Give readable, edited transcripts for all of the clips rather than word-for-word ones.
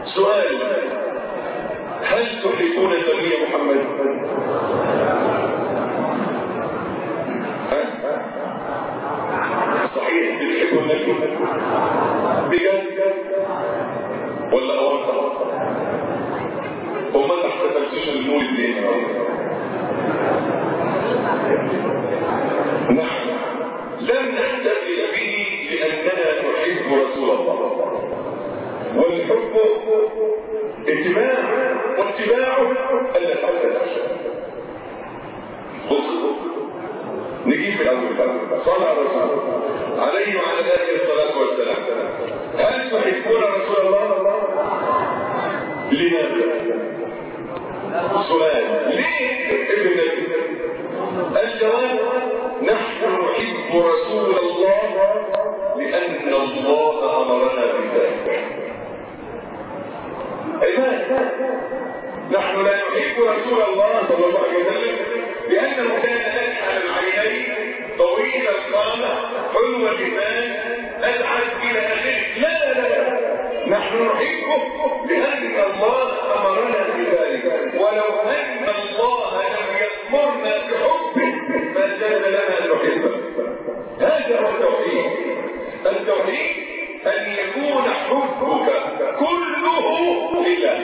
سؤال: هل تحبون النبي محمد؟ صحيح بتحبوا النبي بجد ولا أورطة؟ وما تحت تمسيش النور الدين. نحن لم نحتفل به لأننا نحب رسول الله، والحب اتباع، واتباعه ألا تحتفل. نجيب في الأول صلى الرسول عليه وعلى آله الصلاة والسلام: هل تحبون رسول الله؟ لماذا؟ سؤال: ليه تحب النبي؟ الجواب: نحن نحب رسول الله لأن الله أمرنا بذلك. عباد، نحن لا نحب رسول الله صلى الله عليه وسلم لأنه كان أسحل العينين، طويل القامة، حلو اللسان، أسعد إلى آخره. لا، نحن نحبه لأن الله أمرنا بذلك، ولو أن الله لم يأمرنا بحبه ما كان لنا أن نحبه. هذا هو التوحيد. التوحيد أن يكون حبك كله لله،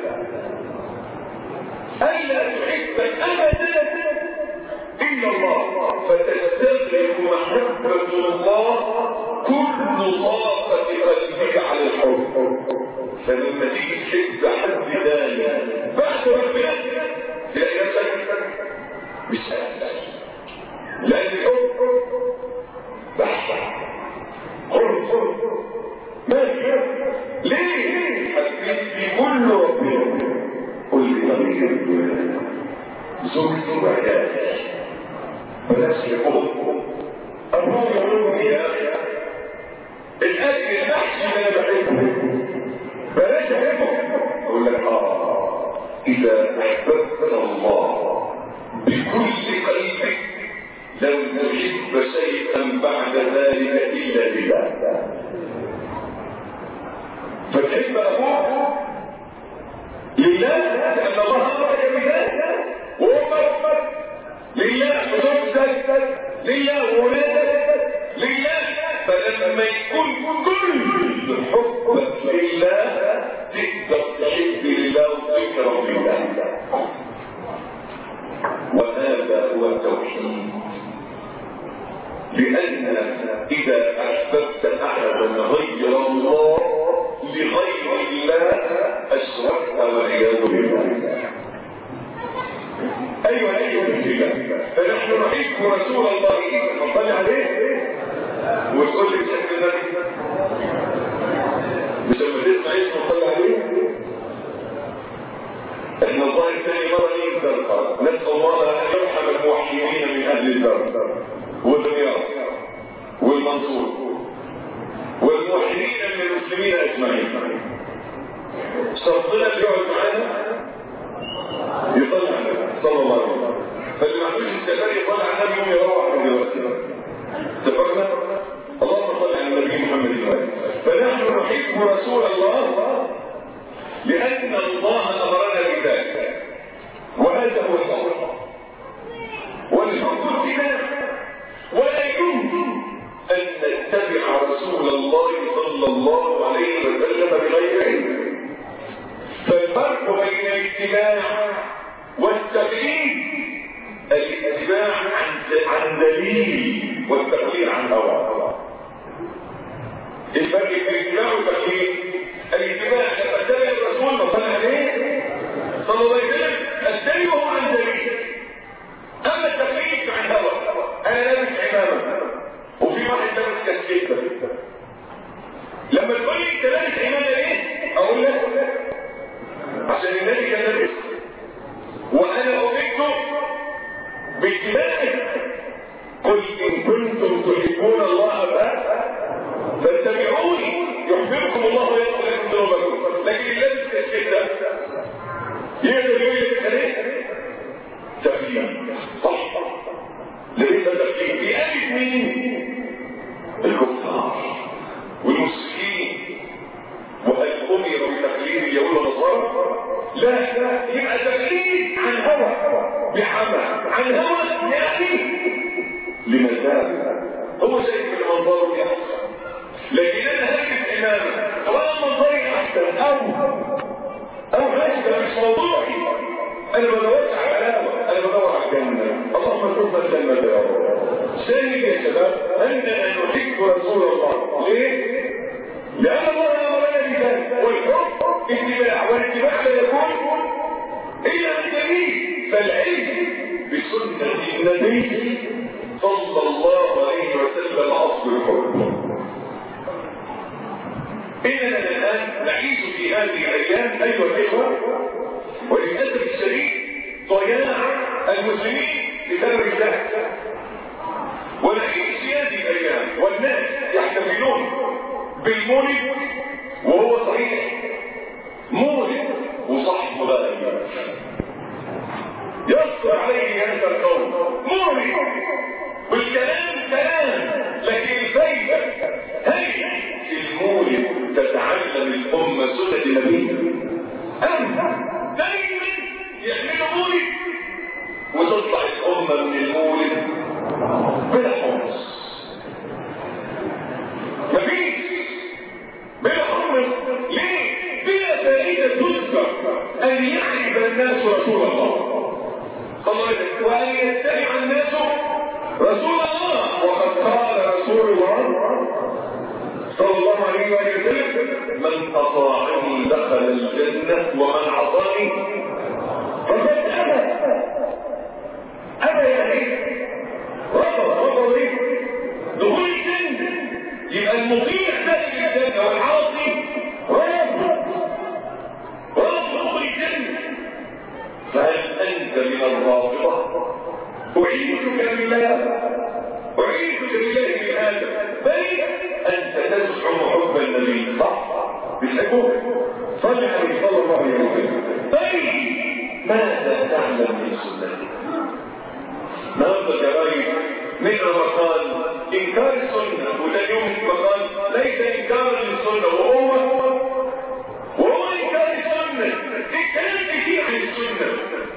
ألا تحب أبدا إلا الله، فتستغرق محبة الله كل طاقة قلبك على الحب. فلما تيجي تحب حد ثاني بعد ربنا تلاقي نفسك مش سهل، لأن الحب بحث حب ماشي. ليه؟ حبيت كل ربنا، كل طريق زوجته وعيالي، بلاش يقول أبوه يقول يا أخي الأكل المحشي اللي أنا بحبه بلاش أحبه. أقول لك إذا أحببت الله بكل قلبك لن تحب شيئا بعد ذلك إلا لله. فتحب أبوك لله لأن الله أمرك بذلك، وأمك لله، وزوجتك لله، وولادك لله. فلما يكون كل حبك لله تقدر تحب لله وتكره لله. وهذا هو التوحيد. لأن إذا أحببت أحدا غير الله لغير الله أشركت والعياذ بالله. أيها الأخوة، فنحن نحب رسول الله صلى عليه وتقول لي بشكل النبي مش لما تسمع اسمه صلى عليه. احنا الظاهر ثاني مرة نيجي الدرس، نسأل الله أن يرحم الموحدين من أهل الدرس والدنيا والمنصور والموحدين من المسلمين أجمعين. شرطنا اللي يقعد معانا يصلي على النبي صلى الله عليه وسلم، فاللي ما عندوش السفر يصلي على النبي يوم يروح من دلوقتي. اتفقنا؟ اللهم صل على النبي محمد وآله. فنحن نحب رسول الله لأن الله أمرنا بذلك، وهذا هو الحب. والحب اتباع، ولا يمكن أن نتبع رسول الله صلى الله عليه وسلم بغير علم. فالفرق بين الاتباع والتقليد الاتباع عن دليل والتقليد عن هوى. الفرق بين الاتباع والتقليد: الاتباع لما اتبع الرسول صلى الله عليه وسلم اتبعه عن دليل، اما التقليد عن هوى. انا لابس عمامه وفي واحد لابس كسكته، لما تقول لي انت لابس عمامه ليه؟ اقول لك عشان النبي كان لابس، وانا امرت باتباعه. قل ان كنتم تحبون الله فاتبعوني يحببكم الله ويغفر لكم ذنوبكم. لكن اللبس كالشده يقدر يقول لك ليه؟ تقليد. صح، ليه تقليد؟ بيقلد مين؟ الكفار والمسلمين. وهل امر بتقليد يقول نصارى؟ لا، يبقى تقليد عن هوى بحمى، عن هوى يعني لمزاج، هو شايف المنظر يحصل، لكن انا هكذا امامه طبعا منظري احسن او هذا مش موضوعي، انا بدورش على علاوه، انا بدور على الجنه. اللهم ارزقنا الجنه يا رب. ثاني يا شباب اننا نحب رسول الله. ليه؟ لان الله امرنا بذلك، والحب اتباع، والاتباع لا يكون الا بالدليل. فالعلم بسنه النبي صلى الله عليه وسلم اصل الحب. اننا الان نعيش في هذه الايام ايها الاخوه، وللاسف الشديد ضياع المسلمين بسبب الجهل. ونعيش في هذه الايام والناس يحتفلون بالمولد وهو صحيح مولد وصح مبالغ، يصدر عليه هذا القول مولد والكلام كلام، لكن الفايده هل في المولد تتعلم الامه سنه النبي ام دايما يعملوا مولد وتطلع الامه من المولد بلا حمص؟ مفيش بلا حمص. ليه؟ بلا فائده تذكر ان يعرف الناس رسول الله صلى الله عليه وسلم، وان يتبع الناس رسول الله. وقد قال رسول الله صلى الله عليه وسلم: من اطاعني دخل الجنه ومن عصاني فقد ابى يعني رفض ايه؟ دخول الجنه. يبقى المطيع داخل الجنه والعاصي رافض دخول الجنه. فهل انت من الرافضه؟ اعيذك بالله بهذا. بل انت تزعم حب النبي، صح؟ بتحبه؟ صلى عليه صلى الله عليه وسلم. طيب ماذا تعلم من سنته؟ نظر جرائم من مقال انكار السنه، وده يوم مقال ليس انكارا للسنه وهو انكار السنه. الكلام كثير عن السنه.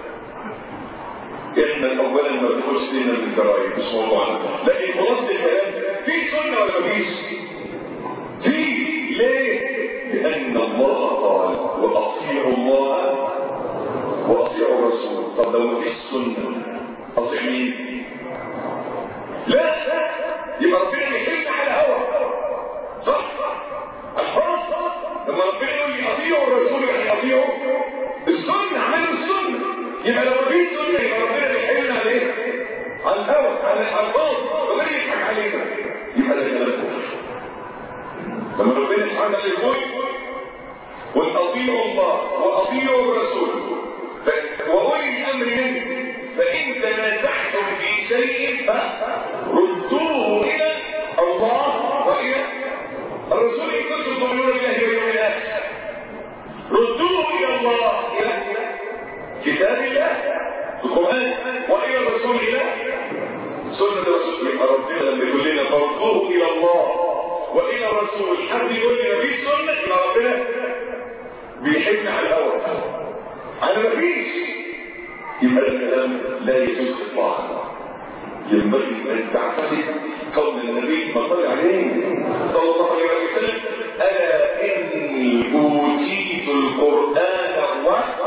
احنا اولا ما بنخش لنا من الجرائم مش موضوعنا، لكن خلاصه الكلام في سنه ولا مفيش؟ في. ليه؟ لان الله قال واطيعوا الله واطيعوا الرسول. طب لو مفيش سنه اطيع مين؟ لا، يبقى ربنا بيحل على هوى، صح؟ الحرص لما ربنا يقول لي اطيعوا الرسول يعني اطيعوا السنه، عملوا السنه. يبقى لو مفيش سنه يبقى ربنا بيحل على ايه؟ على الهوى، على الالفاظ، ربنا يضحك علينا. يبقى ده كلام كفر. لما ربنا سبحانه يقول واطيعوا الله واطيعوا الرسول واولي الامر منكم فان تنازعتم في شيء فردوه الى الله والى الرسول. ان كنتم تؤمنون بالله واليوم الاخر ردوه الى الله، الى كتاب الله القران، والى الرسول الى سنه الرسول. يبقى ربنا لما يقول لنا فردوه الى الله والى الرسول، حد يقول لي مفيش سنه، يبقى ربنا بيحن على الهوى، على مفيش. يبقى الكلام لا يجوز اطلاقا. ينبغي ان تعتقد قول النبي صلى عليه صلى الله عليه وسلم: الا اني اوتيت القران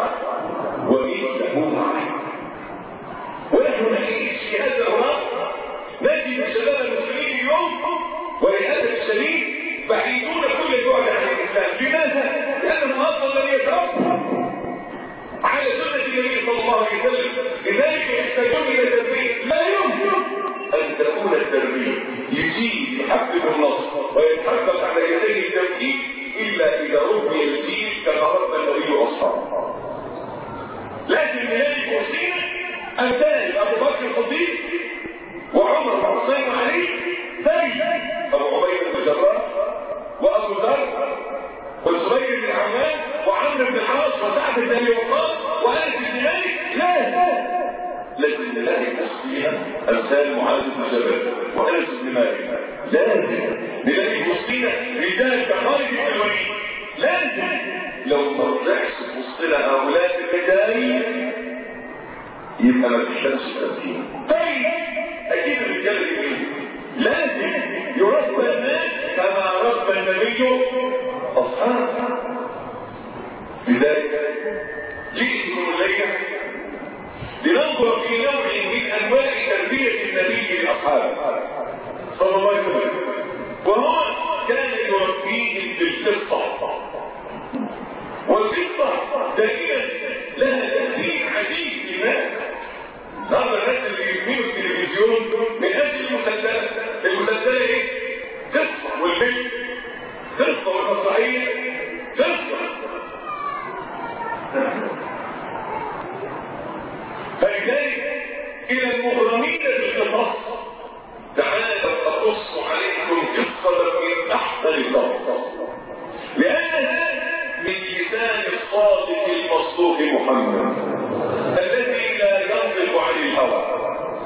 ومثله معه. ونحن نعيش في هذا الوقت نجد شباب المسلمين اليوم وللاسف الشديد بعيدون كل البعد عن الاسلام. لماذا؟ لانهم اصلا لم يتربوا على سنه النبي صلى الله عليه وسلم، لذلك يحتاجون الى تربيه. لا يمكن ان تكون التربيه يجيب يحقق النصر ويتحقق على يديه التوحيد الا اذا ربي الجيل كما ربى النبي واصحابه. لكن من هذه الوسيله امثال ابو بكر الصديق وعمر وحسين وعلي، ثاني ابو عبيده بن الجراح وابو ذر والزبير بن عمان وعمرو بن العاص وسعد بن ابي وقاص وانس بن مالك. لازم نلاقي تسبيحا امثال معاذ بن جبل وانس بن مالك. لازم نلاقي مسلمين رجال كخالد بن الوليد. لازم لو يبقى ما تحتاجش ترتيب. طيب اكيد الرجال لازم يربى الناس كما ربى النبي اصحابه. لذلك جئتكم الليله لننظر في نوع من انواع تربيه النبي لاصحابه صلى الله عليه وسلم، وهو كان يربيهم بالقصه، والقصه دليلا لها تاثير عجيب للناس. هذا الناس اللي يؤمنوا التلفزيون من اجل المسلسلات، المسلسلات ايه؟ قصه، والفيلم قصه، والمسرحيه قصه. فلذلك الى المغرمين بالقصص تعالوا اقص عليكم قصه من احسن القصص، لانها من لسان الصادق المصدوق محمد الذي لا ينطق عن الهوى.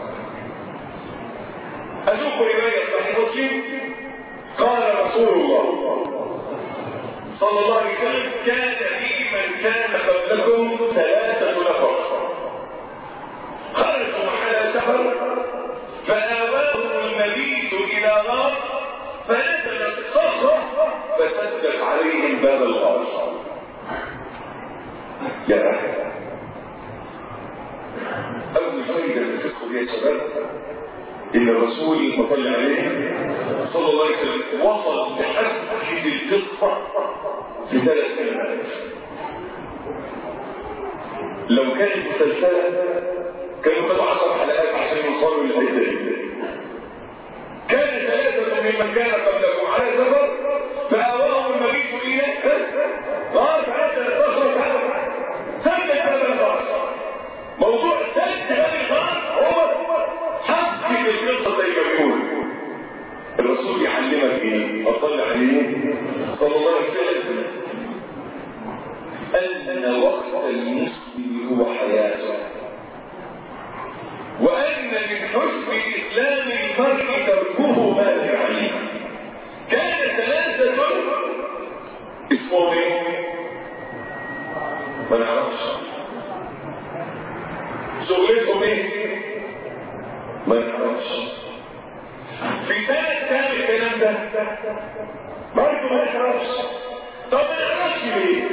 أشوف رواية صحيح مسلم قال رسول الله صلى الله عليه وسلم كان في من كان قبلكم 3 نفر خرجوا على سفر فآواهم المبيت إلى غار فنزلت صخرة فسدت عليهم باب الغار. يا أخي أول فائدة تدخل يا شباب إن الرسول المطلع عليه صلى الله عليه وسلم وصل لحد القصة في 3 كلمات. لو كانت مسلسلة كانوا قد 10 حلقات عشان يوصلوا للحتة دي. كان 3 ممن كان قبلكم على سفر فآواهم المبيت إلى غار فنزلت صخرة سدت باب الغار. موضوع سد باب الغار هو حق القصة زي ما بيقول الرسول يعلمك ايه؟ اطلع عليه صلى الله عليه وسلم ان وقت المسلم هو حياته، وان من حسن اسلام المرء تركه ما يعنيه. كان 3 اسمهم ايه؟ ما نعرفش شغلتهم ايه؟ ما نعرفش. في سنة كام الكلام ده؟ برضه ما نعرفش. طب ما نعرفش ليه؟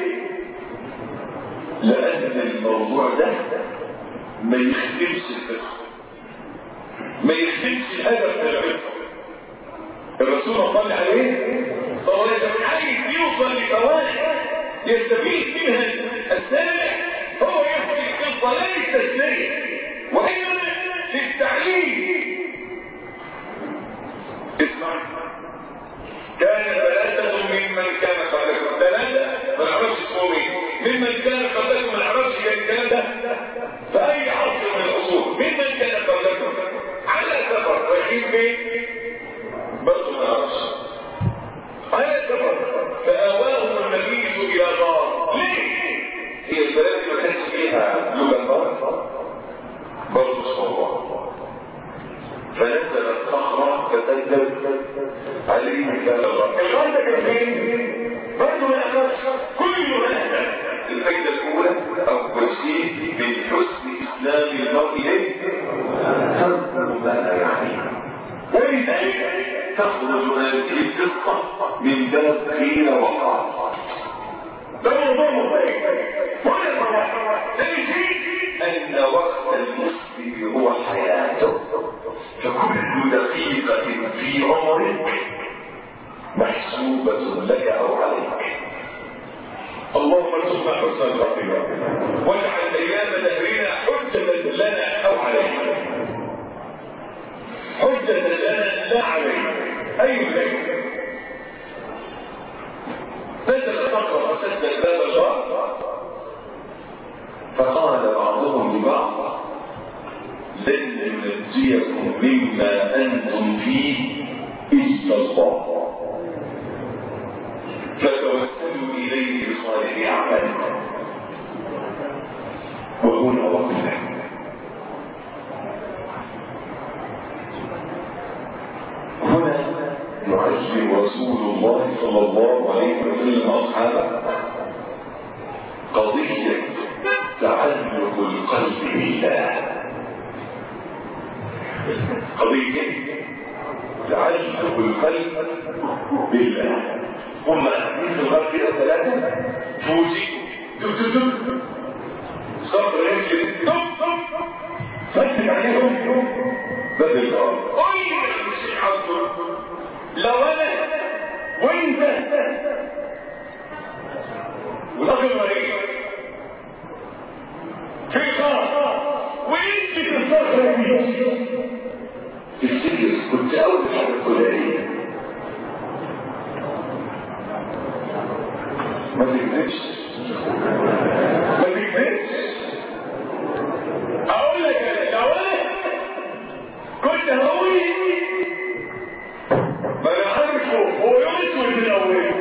لأن الموضوع ده ما يخدمش الفقه، ما يخدمش الهدف من الفقه. الرسول صلى عليه صلى الله عليه وسلم عايز يوصل لفوائد يستفيد منها السامع، هو يحكي القصة لا للتسلية وإنما للتعليم. اسمع، كان 3 ممن كان قبلكم، 3 ما نعرفش اسمهم ايه، ممن كان قبلكم ما نعرفش الكلام ده في اي عصر من العصور. ممن كان قبلكم على سفر رايحين فين؟ برضه ما نعرفش. على سفر فآواهم المبيت الى غار. ليه؟ هي البلد ما كانش فيها لغه غار برضه صعوبه، فنزلت صخرة فسدت عليهم باب الغار. الغار ده كان فين؟ برضه ما نعرفش. كل هذا الفائدة الأولى أول شيء من حسن إسلام المرء تركه ما لا يعنيه، ولذلك تخرج هذه القصة من باب قيل وقال. ده موضوع مختلف ولا أن وقت المسلم هو حياته، فكل دقيقة في عمرك محسوبة لك أو عليك. اللهم ارزقنا حسن الخاتمة واجعل أيام دهرنا حجة لنا أو علينا، حجة لنا لا علينا. أي ليلة نزل الصخرة وسدت باب الغار، فقال بعضهم لبعض لن ينجيكم مما أنتم فيه إلا الله، فتوسلوا إليه بصالح أعمالكم. وهنا وقفنا. هنا يعلم رسول الله صلى الله عليه وسلم أصحابه قضية تعلق القلب بالله. قضية تعلق القلب بالله. هم أحاديث الغرب كده 3 توجيه صبر يمكن فتح عليهم بدل الغرب. قل يا المسيح عبده لو أنا وانت والأخر مريض في خاص وانت في الصخرة دي تفتكر كنت أول حاجة فلانية ما تكذبش أقول لك لو أنا كنت هقول ما أنا عارفه هو يسود من الأول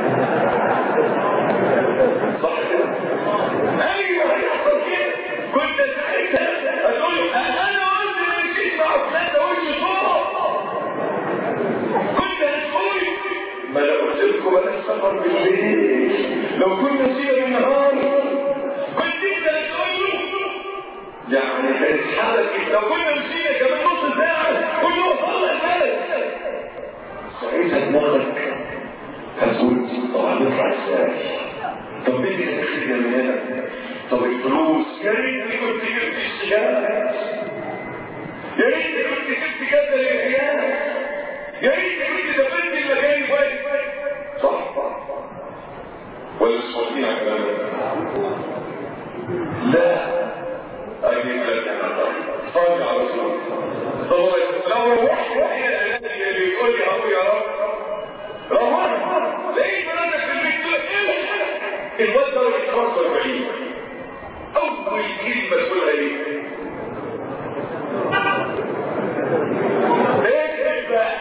صح كده؟ أيوه هيحصل كده. كنت ساعتها هتقول أنا قلت إن مشيت مع فلان وش فوق. كنت هتقول ما أنا قلت لكم بلاش سفر بالليل لو كنا نسينا بالنهار. كنت أنت هتقول له يعني كانت حالك لو كنا نسينا كمان نص ساعة كل يوم صلى البلد. ساعتها دماغك هتقول طبعا نطلع ازاي؟ طب بدي نخرج من هنا. طب الفلوس يا ريتني كنت جبت السجارة، يا ريتني كنت جبت كذا للعيال، يا ريتني كنت دفنت المكان كويس. صح ولا صوتين على الكلام ده؟ لا أجيب لك أنا صلي على رسول الله. طب لو روحت اللي يقول لي أقول يا رب روحت لقيت بلدك في البيت تقول إيه الواد ده يتوصل بعيد. أول كلمة تقولها ليه؟ إيه بقى؟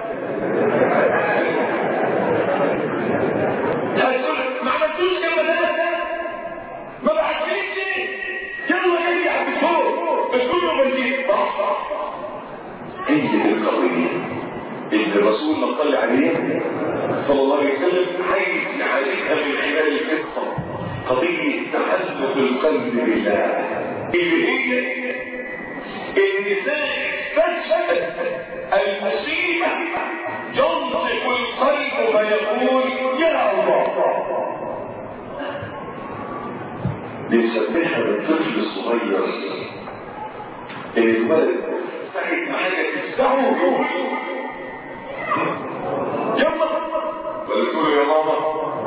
هتقول ما عملتوش كما ده ما بعتليش ليه؟ يلا جاي يا عبد فوق بس كله بنجيب صح. هي دي القضية اللي الرسول صلى عليه صلى الله عليه وسلم عايز يعالجها من خلال القصة. قضية تعلق القلب بالله اللي هي النساء استشهد المصيبة ينطق القلب فيقول يا الله. بنسبحها بالطفل الصغير اللي الولد ساعد معايا تفتحه ويقول يلا ولا تقول يا ماما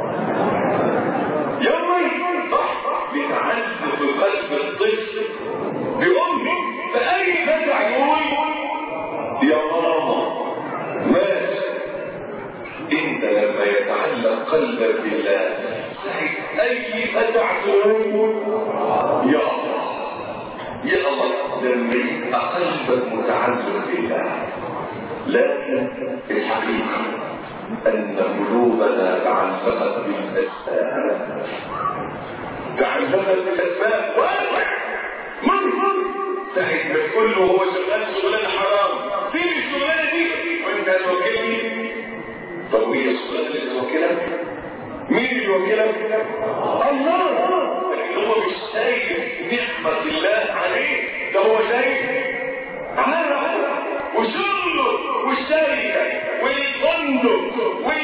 يلا صح. بتعلق قلب الطفل بأمه فأي فتح يقول يا ماما ماشي. انت لما يتعلق قلبك بالله ساعد اي فتح تقول يا الله يا الله لما يبقى قلبك متعلق بالله. لكن الحقيقة أن قلوبنا تعلقت بالأسباب. تعلقت بالأسباب مرة ساعد ما تقول له هو شغال شغلانة حرام فين الشغلانة دي وانت هتوكلني. طب وهي الشغلانة اللي توكلك مين اللي يوكلك؟ الله. لكن هو مش شايف نعمة الله عليه ده هو شايف عارف وشغله والشركة والفندق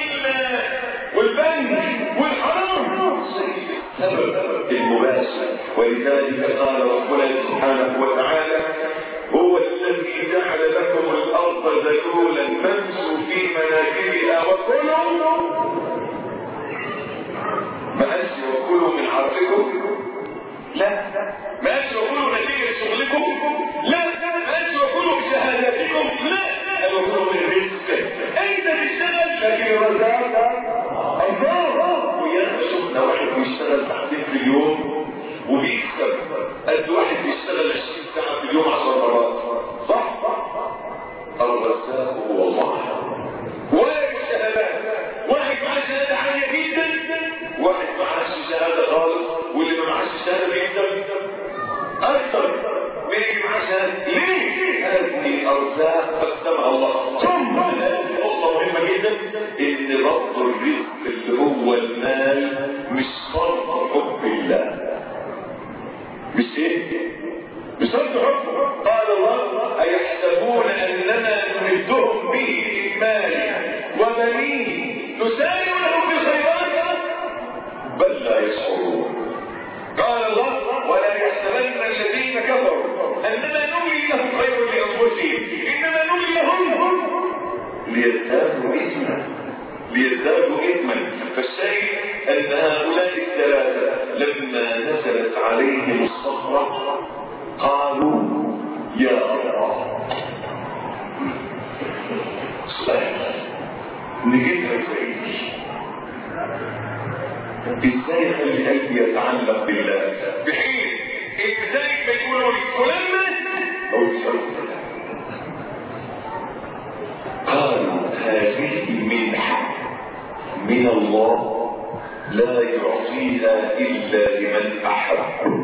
والبنك والحرام سبب المباشر. ولذلك قال ربنا سبحانه وتعالى هو الذي جعل لكم الأرض ذلولا فامشوا في مناكبها وكلوا ما قالش وكلوا من عرفكم لا ما قالش وكلوا نتيجة شغلكم لا ما قالش وكلوا بشهاداتكم لا قال وكلوا من رزق. انت تشتغل لكن الرزاق الله. ويانا شفنا واحد بيشتغل ساعتين في اليوم وبيكسب قد واحد بيشتغل 20 ساعة في اليوم 10 مرات صح. الرزاق هو الله. ولا الشهادات واحد معاه شهادة عالية جدا واحد معاه شهادة خالص واللي ما معاش شهادة بيكسب أكثر من اللي معاه شهادة. ليه؟ هذه أرزاق قسمها الله. ثم نقطة مهمة جدا إن ربط الرزق اللي هو المال مش شرط حب الله. مش إيه؟ مش شرط حب. قال الله أيحسبون أننا نمدهم به من مال وبنين نسارع لهم في الخيرات بل لا يشعرون. قال الله ولا يحسبن الذين كفروا أنما نملي لهم خير لأنفسهم إنما نملي لهم ليزدادوا إثما. فالشيء أن هؤلاء الثلاثة لما نزلت عليهم الصخرة قالوا يا الله سؤال نجدها ازاي خلي قلبي يتعلق بالله بحين ازاي ما يقولوا ولما او يسألوا قالوا هذه منحة من الله لا يعطيها إلا لمن أحب.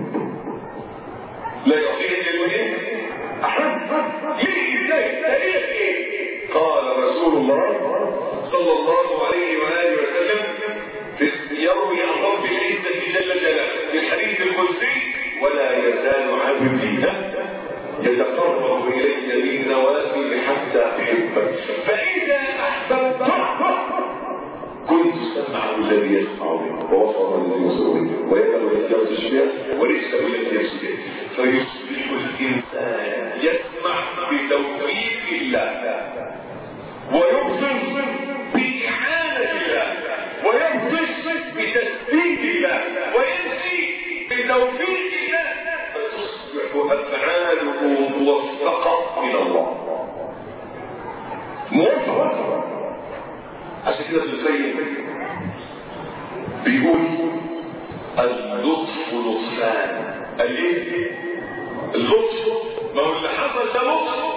لا يعطيها إلا لمن أحب. ليه ازاي؟ قال رسول الله صلى الله عليه وآله وسلم يروي عن رب العزة جل جلاله في الحديث القدسي ولا يزال عبدي يتقرب إلي بالنوافل حتى أحبه فإذا أحببته كنت سمعه الذي يسمع به وبصره الذي يبصر به ويده التي يبطش بها ورجله التي يمشي بها فيصبح الإنسان يسمع بتوفيق الله ويبصر بإعانة الله ويبطش بتسديد الله ويمشي بتوفيق الله فتصبح أفعاله موفقة من الله موفقة. عشان كده السيد بيقول اللطف لطفان. الايه؟ اللطف ما هو اللي حصل ده لطف.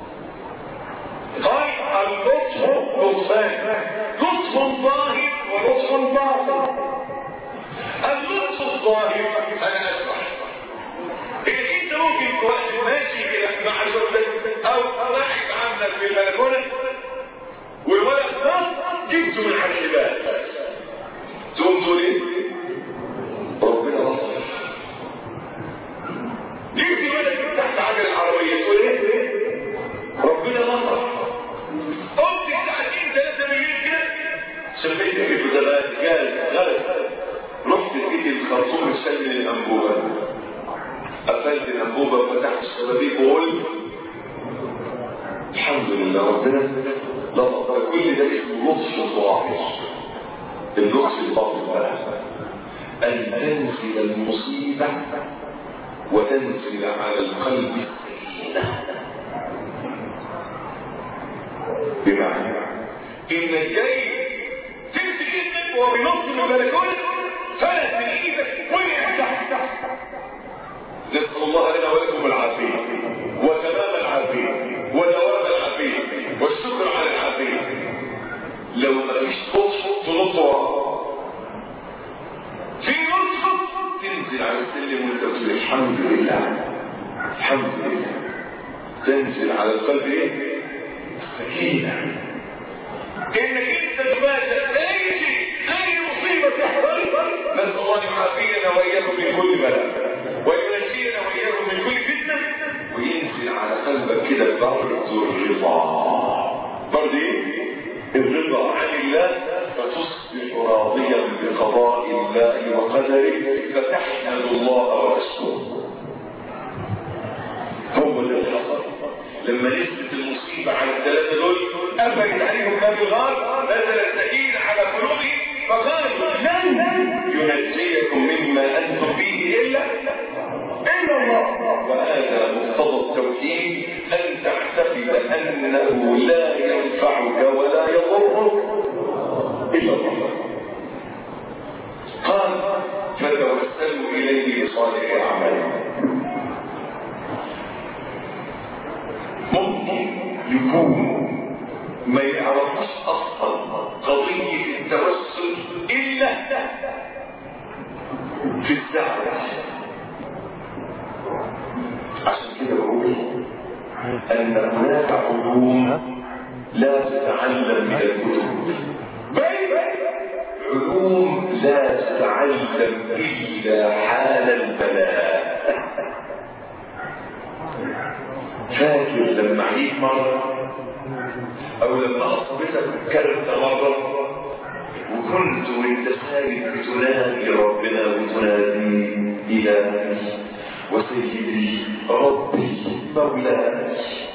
قال اللطف لطفان لطف ظاهر ولطف باطن. اللطف الظاهر انا اشرح انت ممكن تبقى ماشي كده مع زوجتك او رايح عاملك في البلكونه والولد ده جبته من على الحبال تقوم تقول ايه؟ ربنا لطف. جبت الولد من تحت عجل العربيه تقول ايه؟ ربنا لطف. قمت ساعتين 3 بالليل كده سميت ايه ده بقى غلط رحت لقيت الخرطوم مسلم الانبوبه قفلت الانبوبه وفتحت الشبابيك وقلت الحمد لله ربنا لطف. كل ده اسمه لطف ظاهر. اللطف الباطن بقى ان تنزل المصيبه وتنزل على القلب السكينه بمعنى انك جاي تمسك ايدك وهو بينط من البلكونه فلت من ايدك وقع تحت. نسال الله لنا ولكم العافيه وتمام العافيه ودوام العافيه والشكر على العافيه. لو ما فيش لطف تنط وراه في لطف تنزل على السلم وانت تقول الحمد لله الحمد لله. تنزل على القلب ايه؟ سكينة. انك انت تبادر اي شيء اي مصيبة تحصل نسأل الله يعافينا واياكم من كل بلاء وينجينا واياكم من كل فتنة وينزل على قلبك كده برد الرضا. برد ايه؟ الرضا عن الله فتصبح راضيا بقضاء الله وقدره فتحمد الله وتشكره. هو اللي حصل لما نزلت المصيبة على الثلاثة دول قفلت عليهم باب الغار نزل السكينة على قلوبهم فقالوا لن ينجيكم مما أنتم فيه إلا الله. وهذا مقتضى التوحيد أن تعتقد أنه لا ينفعك ولا يضرك إلا الله. قال فتوسلوا إليه بصالح أعمالهم. ممكن يكون ما يعرفش اصلا قضية التوسل الا في الدعوة. عشان كده بقول ان هناك علوم لا تتعلم من الكتب بل علوم لا تتعلم الا حال البلاء. فاكر عليك مرة او لما اصابتك كرت مرة وكنت وانت ساجد بتنادي ربنا وتنادي الهي وسيدي ربي مولاي،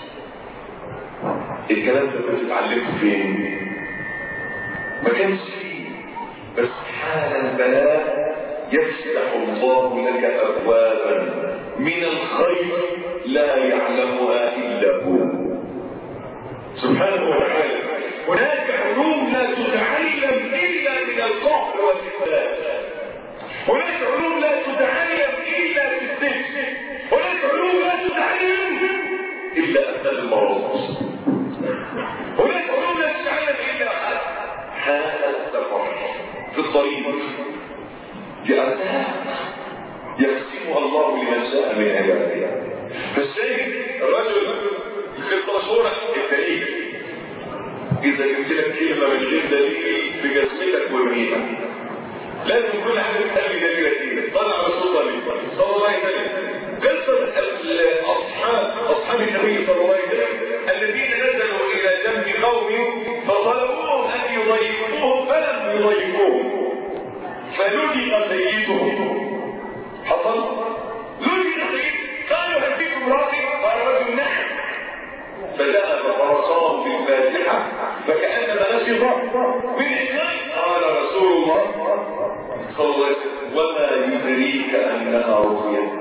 الكلام ده كنت اتعلمته فين؟ ما كانش فيه، بس حال البلاء يفتح الله لك ابوابا من الخير لا يعلمها الا هو سبحانه وتعالى. هناك علوم لا تتعلم الا من القهر والاستبداد، هناك علوم لا تتعلم الا في السجن، هناك علوم لا تتعلم الا اثناء المرض، هناك علوم لا تتعلم الا هذا السفر في الطريق لأرزاق يقسمها الله لمن شاء من عباده. فالشيء الرجل في البروشورة التاريخ إذا جبت لك كلمة من غير دليل بجسمتك ورميها لازم كل حاجة تقابل دليل. طلع رسول الله صلى الله عليه وسلم قصة أصحاب النبي صلى الله عليه وسلم الذين نزلوا إلى جنب قوم فطلبوهم أن يضيفوهم فلم يضيفوهم فلجئ سيدهم. حصل لجئ سيد قالوا هديكم راقي قال رجل نعم فذهب فرصاه في الفاتحة فكأنما نشط من إسلام. قال رسول الله صلى الله عليه وسلم وما يدريك أنها رقية؟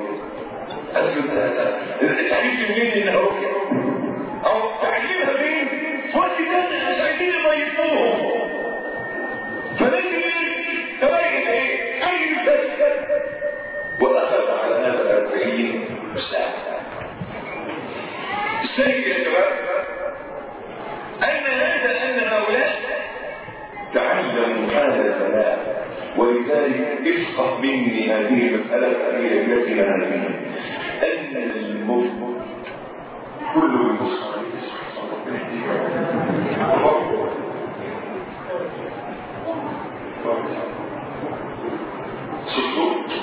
تعريف منين إنها رقية؟ أو تعلمها مين؟ فاتحة مش عايزين يضيفوهم فلازم تبين ايه؟ اي فسد واخذ على هذا 40 ساعة. الشيء يا شباب ان هؤلاء تعلموا هذا البلاء، ولذلك افقه مني هذه المسألة التي هذه ان المفت كل المصاريف سكوت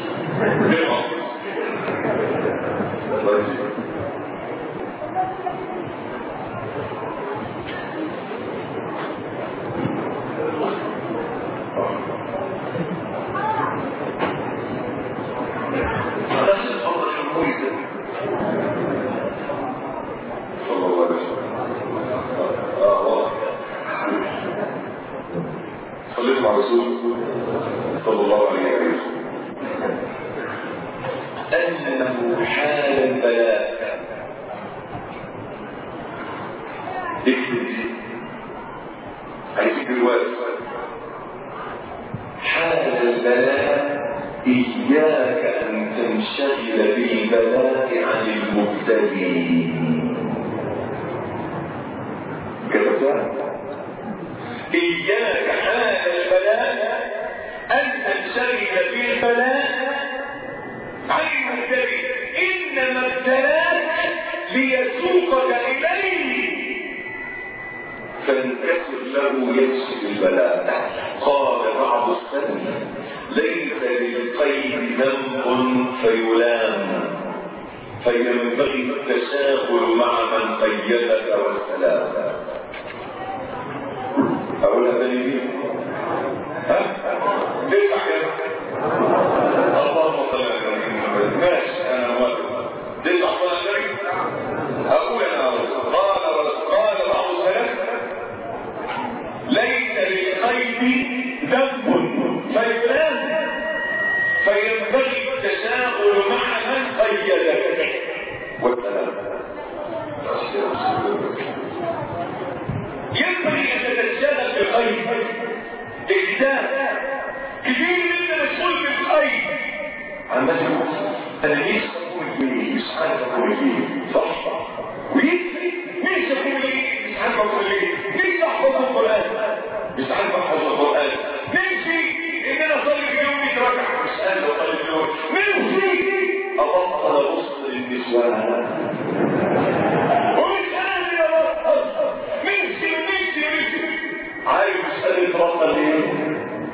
صليت مع رسول صلى الله عليه وسلم أنه حال البلاء اكتب عايزين دلوقتي حال البلاء إياك أن تنشغل بالبلاء عن المبتلي. كتبتها إياك حال البلاء أن تنشغل بالبلاء عن المبتلي، إنما ابتلاك ليسوقك إليه فانكسر له يكشف البلاء. قال بعض السلف ليس للقيد ذنب فيلام فينبغي التشاغل مع من قيدك والسلام. أقولها تاني دي تسمع كده اللهم صل على محمد ماشي أنا موافق تسمع صلاة النبي أقول أنا قال بعض السلف ليس للقيد ذنب فيلام فينبغي التشاغل مع من قيدك والسلام. ينبغي أن تتشغل بالخير اجتهاد كثير منا مشغول بالخير عمال يقول انا ليش اقول ليه مش عارف اقول ليه صح ليش اقول ليه مش عارف اقول ليه ليش احفظ القران مش عارف احفظ القران نمشي ان انا اصلي في يوم 100 ركعه مش عارف اصلي في يوم نمشي ابطل ابص للنسوان ومش قادر ابطل نمشي عارف مش قادر تبطل ليه؟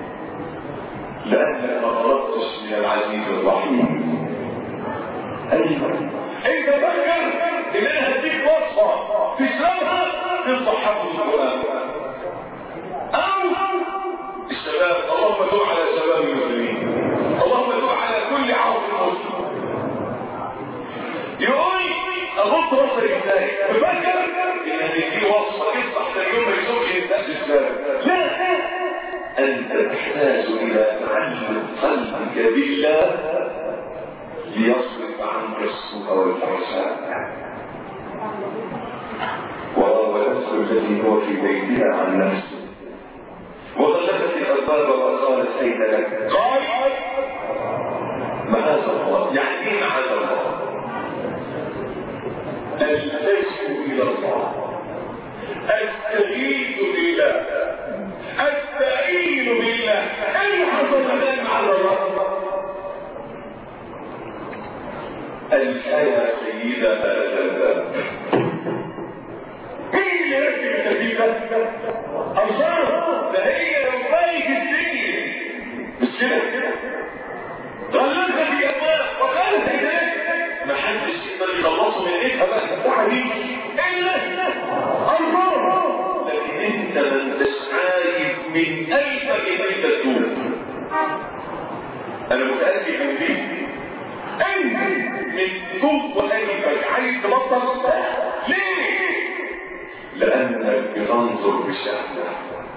لأنك ما طلبتش من العزيز الرحيم. أيوة أنت فكر ان انا هديك وصفه تشربها تصبح حافظ القران. او الشباب، اللهم تب على شباب المسلمين، اللهم تب على كل عاصم مسلم. يقول ابص بصري ازاي؟ تفكر ان دي وصفه تصبح ثاني يوم ما يشوفش الناس ازاي. لا، انت تحتاج الى تعلم قلبك بالله ليصرف عنك السوء والفحشاء. وراودته التي هو في بيتها عن نفسه وغلقت الابواب وقالت اين لك؟ قال معاذ الله. يعني ايه معاذ الله؟ التجئ الى الله، استغيث بالله، استعين بالله. اين حصل الان مع الله؟ الحياة سيدة الألباب. مين اللي ركب السيدة؟ الله. ده هي لو مالك الدنيا مش كده غلقها في أبواب وقالت إليك ما حدش يقدر يخلصه من إيدها بقى حبيبي إلا الله. لكن أنت ما انتش عايز من قلبك إن أنت تتوب. أنا متأكد من دي. أنت من جوه قلبك عايز تبطل. ليه؟ لأنك بتنظر بشهوة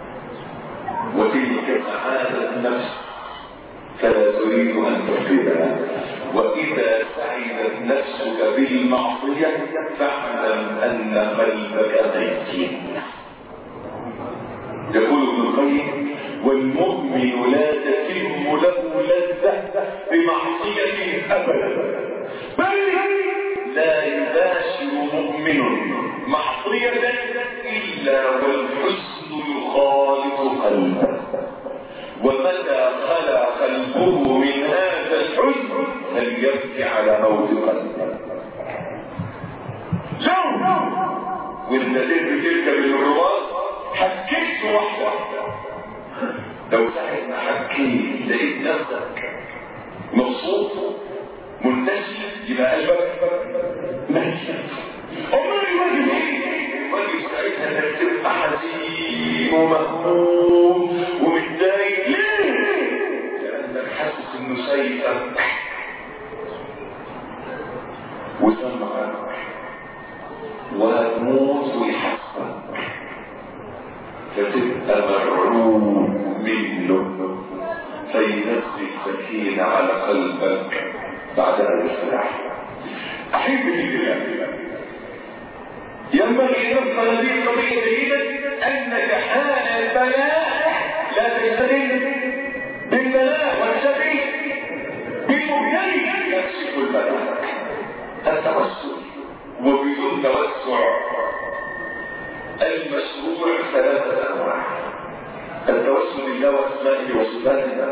وتلك سعادة النفس فلا تريد أن تفقدها. وإذا سعدت نفسك بالمعصية فاعلم أن قلبك ميت. يقول ابن القيم والمؤمن لا تتم له لذة بمعصية أبدا، بل لا يباشر مؤمن معصية إلا والحزن يخالط قلبه، ومتى خلا قلبه من هذا الحزن فليبكي على موت قلبه. لو وانت تركب الرواق حكيت واحدة، لو ساعتنا حكيت لقيت نفسك مبسوط منتشر يبقى قلبك ميت. امال الواجب ايه؟ الواجب ساعتها انك تبقى حزين ومهموم ومتضايق. ليه؟ لانك حاسس انه شايفك وسمعك وهتموت ويحسك، فتبقى مرعوب منه فينزل سكينة على قلبك بعدها بالسلاح. أحبتي بالله، ينبغي أن نفهم هذه القضية جيدا، أنك حال البلاء لا تستدل بالبلاء والشفيع بالمبتلي يكشف البلاء. التوسل وبدون توسع المشروع ثلاثة أنواع: التوسل لله وأسمائه وصفاته،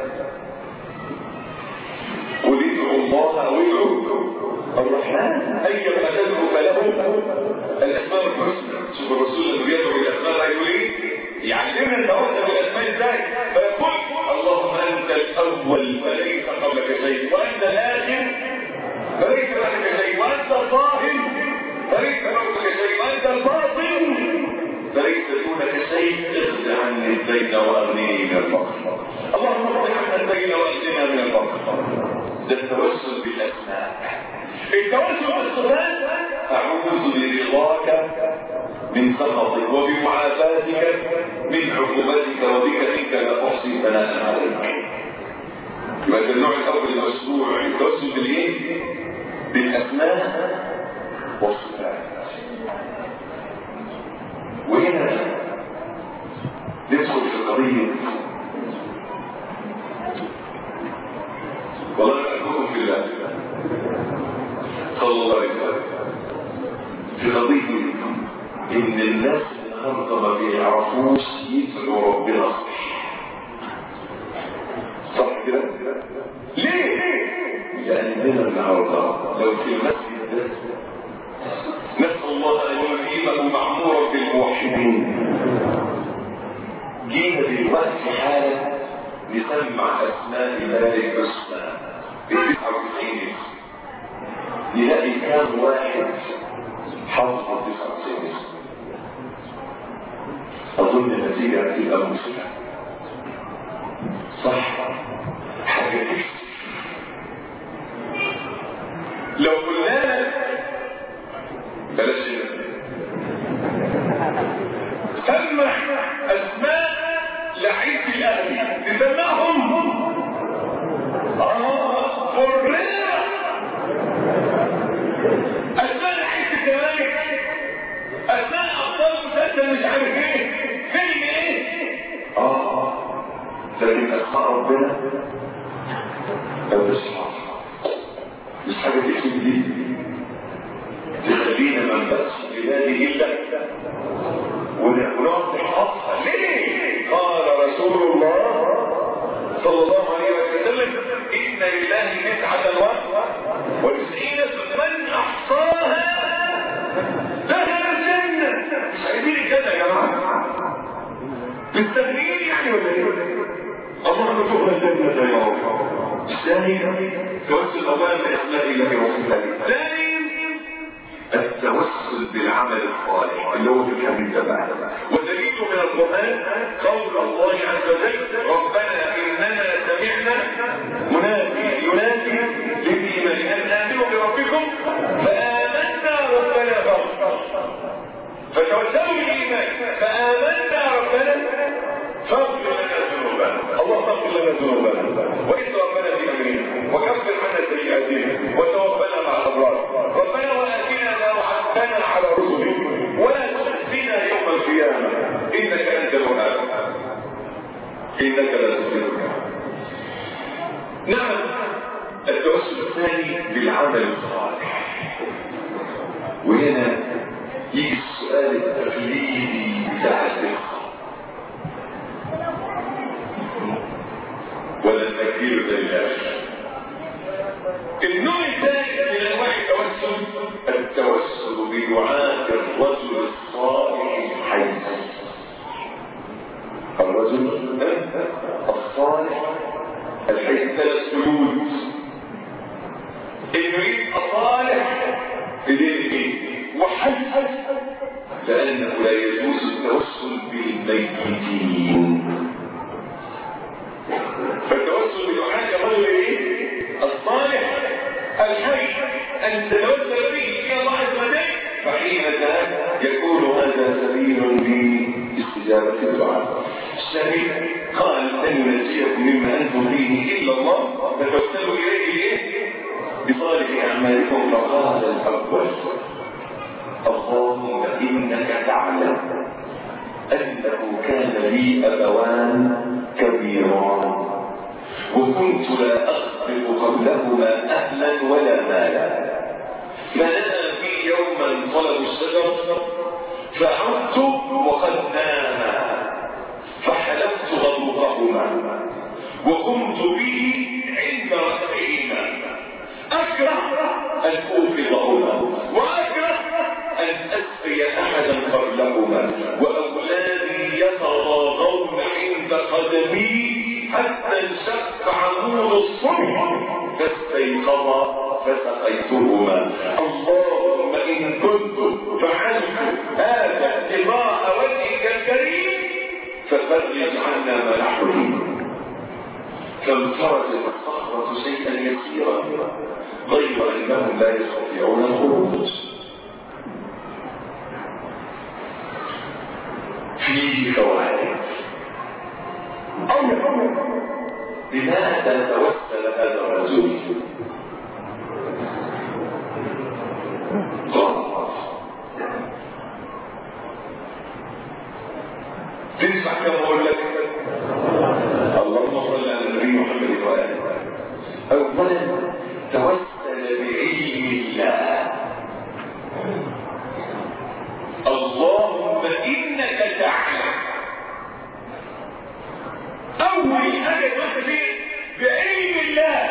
ولدعوا الله وادعوا الرحمن أيما تدعو فله الأسماء الحسنى. شوف الرسول لما بيدعو بالأسماء يقول إيه؟ يعلمنا التوسل بالأسماء إزاي؟ فيقول اللهم أنت الأول فليس قبلك شيء، وأنت الآخر فليس بعدك شيء، وأنت الظاهر فليس فوقك شيء، وأنت الباطن فليس دونك شيء. اغفر عني الدين واغنني من الفقر. اللهم اغفر عنا الدين واغننا من الفقر. ده التوسل بالاسماء. التوسل بالصفات: اعوذ برضاك من سخطك وبمعافاتك من عقوبتك وبك منك لا احصي ثناء عليك. يبقى النوع الاول المشروع التوسل بالايه؟ بالاسماء والصفات. وهنا ندخل في قضية، والله أحبكم في الله صلى الله عليه وسلم، في قضية إن الناس النهارده ما بيعرفوش يدعوا ربنا صح كده؟ ليه؟ لأننا النهارده لو في المسجد ده نسأل الله أن يلهمه معمورا بالموحدين، جينا دلوقتي حالا نسمع أسماء الله الحسنى 99 نلاقي كام واحد حافظ على 99 اسم. اظن النتيجه هتبقى مسلمه صح؟ حاجه تكسب. لو قلنا بلاش سمح اسماء لعيبه الاهلي تسمعهم فريرة. اسماء لعيبه الزمالك، اسماء ابطال مسلسل مش عارف ايه فيلم ايه. لكن اسماء ربنا مش حاجه تكتب دي تخلينا ما نبقاش بلادي الا ونقعد نحفظها. ليه؟ قال رسول الله صلى الله عليه وسلم ان لله 99 من احصاها دخل الجنه. مش عايزين الجنه يا جماعه، مستنيين يعني ولا ايه؟ اللهم ادخلنا الجنه يا رب. الثاني توسل اولا باسماء الله وصفاته. ثاني التوسل بالعمل الصالح اللي هو في الكامل تبعه. ودليل من القرآن قول الله عز وجل ربنا إننا سمعنا منادي ينادي للإيمان أن آمنوا بربكم فآمنا ربنا فاغفر. فتوسلوا بالإيمان فآمنا ربنا فاغفر لنا ذنوبنا. اللهم اغفر لنا ذنوبنا وإن ربنا في أمرنا وكفر عنا سيئاتنا وتوفنا مع الأبرار. ربنا وآتنا ما وعدتنا على رسلك ولا تخزنا يوم القيامة إنك أنت الوهاب إنك لا تخزي. نعم. التوسل الثاني بالعمل الصالح. وهنا يجي السؤال التقليدي بتاع الفقه ولا التكبير لله. النوع الثاني من انواع التوسل بدعاء الرجل الصالح الحي. الرجل الصالح الحي 3 سلوك. انه يبقى صالح بدين وحي، لانه لا يجوز التوسل بالميتين. فالتوسل بدعاء الرجل الصالح الحي ان تتوسل به الى الله عز وجل، فحينها يكون هذا سبيل لاستجابه الدعاء. الشريف قال لن ينجيكم مما انتم فيه الا الله فتوسلوا اليه بصالح اعمالكم. فقال الاول اللهم انك تعلم انه كان لي ابوان كبيران وكنت لا أخبط قبلهما أهلا ولا مالا، فنأى في يوما طلب الشجر فعدت وقد ناما فحلفت غضبهما وقمت به عند رأسهما أكره أن أوقظهما وأكره أن أسقي أحدا قبلهما وأولادي يتضاغون عند قدمي حتى انشق عمود الصبح فاستيقظ فسقيتهما. اللهم إن كنت فعلت هذا ابتغاء وجهك الكريم ففرج عنا ما نحن فيه. فانفرجت الصخرة شيئا يسيرا غير أنهم لا يستطيعون الخروج. فيه فوائد. لماذا توسل هذا الرجل؟ تنفع كما اقول لك اللهم صل على النبي محمد وآله. اولا توسل بعلم الله. اللهم انك تعلم. اول حاجه توسل بعلم الله.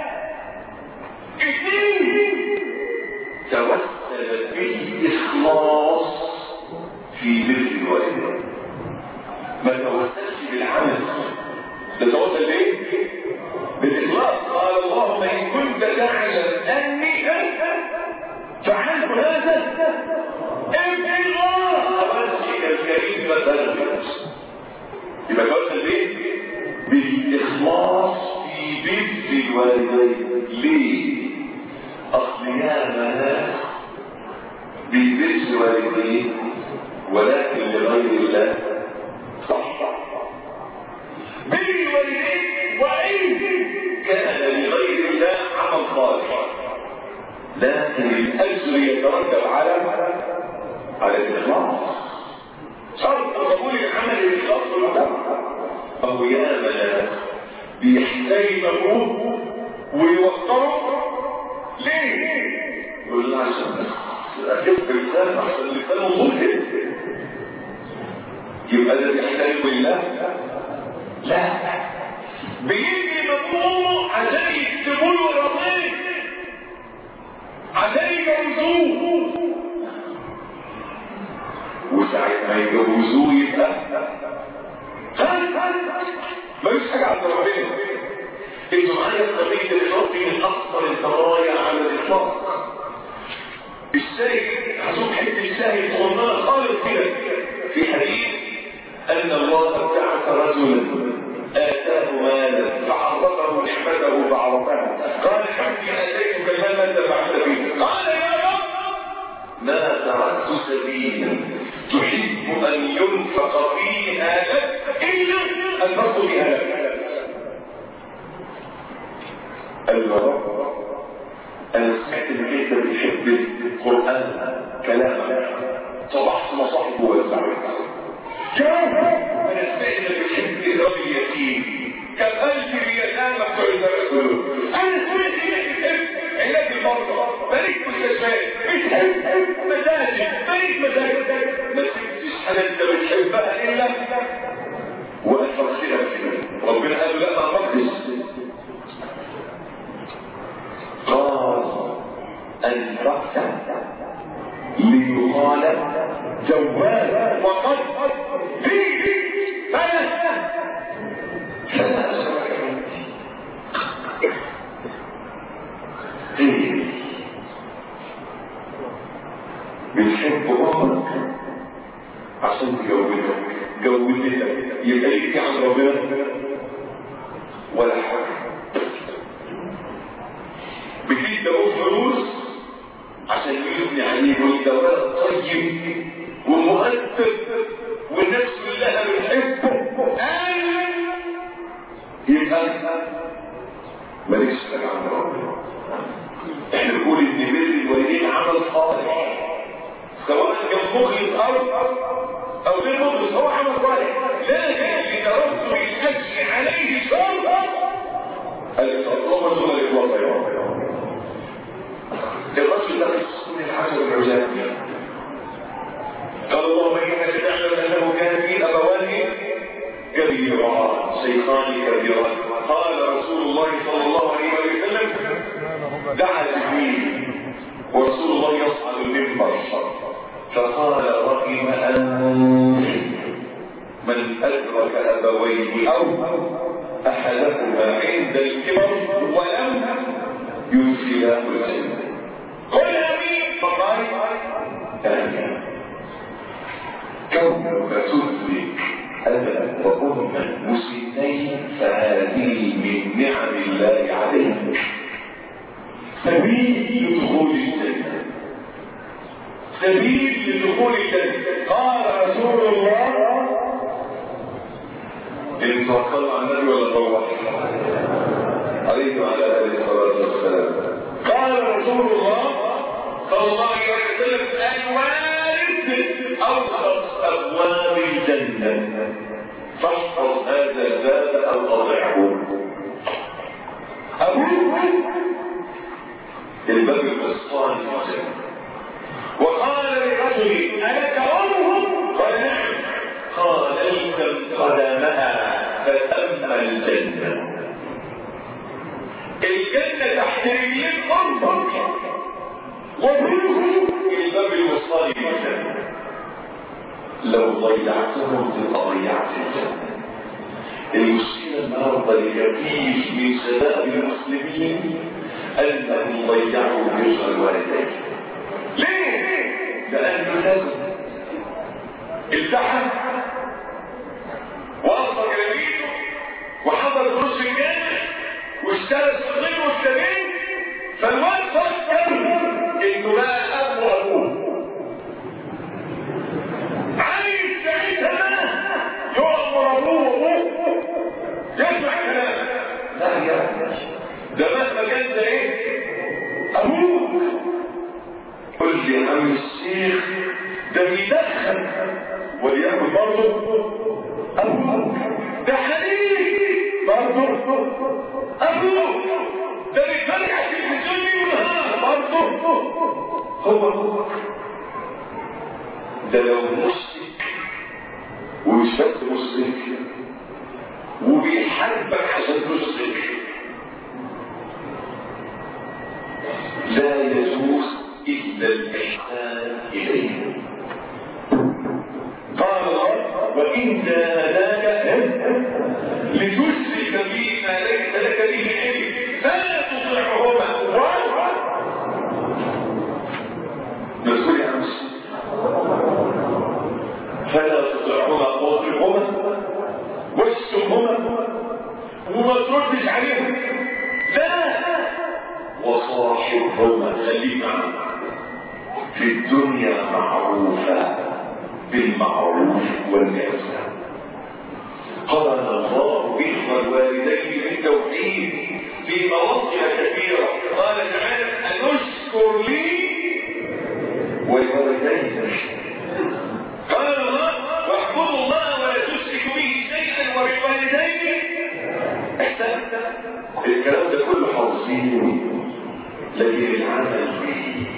اثنين توسل بالاخلاص في بر الوالدين. ما توسلش بالعمل، تتوسل بايه؟ بالاخلاص. قال اللهم ان كنت تعلم اني فعلت هذا الكريم مثلا يبقى توسل بايه؟ بالاخلاص في بر الوالدين. ليه؟ اصل يا مناس ببر الوالدين ولكن لغير الله. صح بر الوالدين وان كان لغير الله عمل صالح، لكن الاجر يترتب على الاخلاص. شرط قبول العمل الاخلاص والمتابعه. او يا مناس بيحترمه ويوقره. ليه؟ يقول له عشان اكف اللسان، عشان لسانه ممكن يبقى ده بيحترم الله؟ لا، بيجي مجموعه عشان يكتبوا له رصيد عشان يجوزوه، وساعة ما يجوزوه يبقى ملوش حاجة عند ربنا. انتوا معايا قضية الإخلاص من أخطر القضايا على الإطلاق. الشاهد عشان حته الشاهد قلنا خالص كده في حديث أن الله بعث رجلا آتاه مالا فعرفه نعمته فعرفها، قال حمدي آتيتك المال ماذا فعلت فيه؟ قال يا رب ما تركت سبيلا تحب أن ينفق فيها لك إلا أنفقت بها لك. قال له رب أنا سمعت إنك أنت بتحب القرآن كلامك، صبحت مصاحب ووزعت. أنا سمعت إنك بتحب إكرام اليتيم، كفلت اليتامى بتوع الرسول. أنا سمعت إنك بتحب علاج المرضى، بنيت مستشفيات، بتحب مساجد، بنيت مساجد. ما تحبش حاجة أنت بتحبها إلا وأنفقتها فيها. ربنا قال لا ما أنفقتش. قال أنفقت ليقال جوال وقد فيه فلا بتحب امك عشان تجوزك، جوزتك يبقى يجي عن ربنا ولا حاجه. بتدوا فلوس عشان يبني عليه والدوام طيب ومؤثر والناس كلها بتحبه، يبقى مالكش حاجه عند ربنا. احنا بنقول ان بر الوالدين عمل صالح، سواء كان مخلص او غير مخلص، هو عمل صالح، لكن لترتب الاجر عليه شرط الاخلاص والاخلاص. الرجل ده يسكن العشر الرجال. قال اللهم انك تعلم انه كان في ابوان كبيران شيخان كبيران. قال رسول الله صلى الله عليه وسلم دعا جبريل ورسول الله يصعد المنبر فقال رحم من ادرك ابويه او احدهما عند الكبر ولم يدخلاه الجنه. قل امين. فقال امين. كونك تدرك ابا واما مسلمين فهذه من نعم الله عليك، سبيل لدخول الجنه، سبيل لدخول الجنه. قال رسول الله ان توكلوا على النبي ولا طوح عليه وعلى اله الصلاه والسلام. قال رسول الله صلى الله عليه وسلم الوارث اوسط ابواب الجنه، فاحفظ هذا الباب او اضعه. ابوه الباب الوسطاني في الجنه. وقال لرجل الك امه؟ قال نعم. قال الزم قدمها فتأمل الجنه. الجنة تحت رجلين أمك وبيه الباب الوصالي للجنة. لو ضيعتهم تبقى ضيعت الجنة. المشكلة النهارده لكثير من شباب المسلمين أنهم ضيعوا بر الوالدين. ليه؟ لأنه لازم التحم واصبر جلابيته وحضر دروس الجامع واشترى الصغير والكبير، فالواد فكر انه بقى ابو ابوه، عايز ساعتها يؤمر ابوه يسمع كلام. لا يا ده مهما كان ده ايه ابوك. قل لي يا عم الشيخ ده بيدخن وليأكل برضه ابوك، ده حليب برضه ابوك، ده بيتفرج على التلفزيون برضه هو ابوك. ده لو مشرك ومش بس مشرك وبيحاربك عشان تشرك لا يجوز الا الاحسان اليه. قال الله وان جاهداك لتشرك بي ما ليس لك به علم فلا تطعهما. مسؤول عن الشرك فلا تطعهما واطعهما واشتمهما وما تردش عليهم، لا وصاحبهما خليك معهم في الدنيا معروفة بالمعروف والإحسان. قرن الله بين الوالدين بالتوحيد في مواضع كثيرة. قال تعالى أن اشكر لي ولوالديك. قال الله واعبدوا الله ولا تشركوا به شيئا وبالوالدين احسانا. الكلام ده كله حافظينه لكن العمل به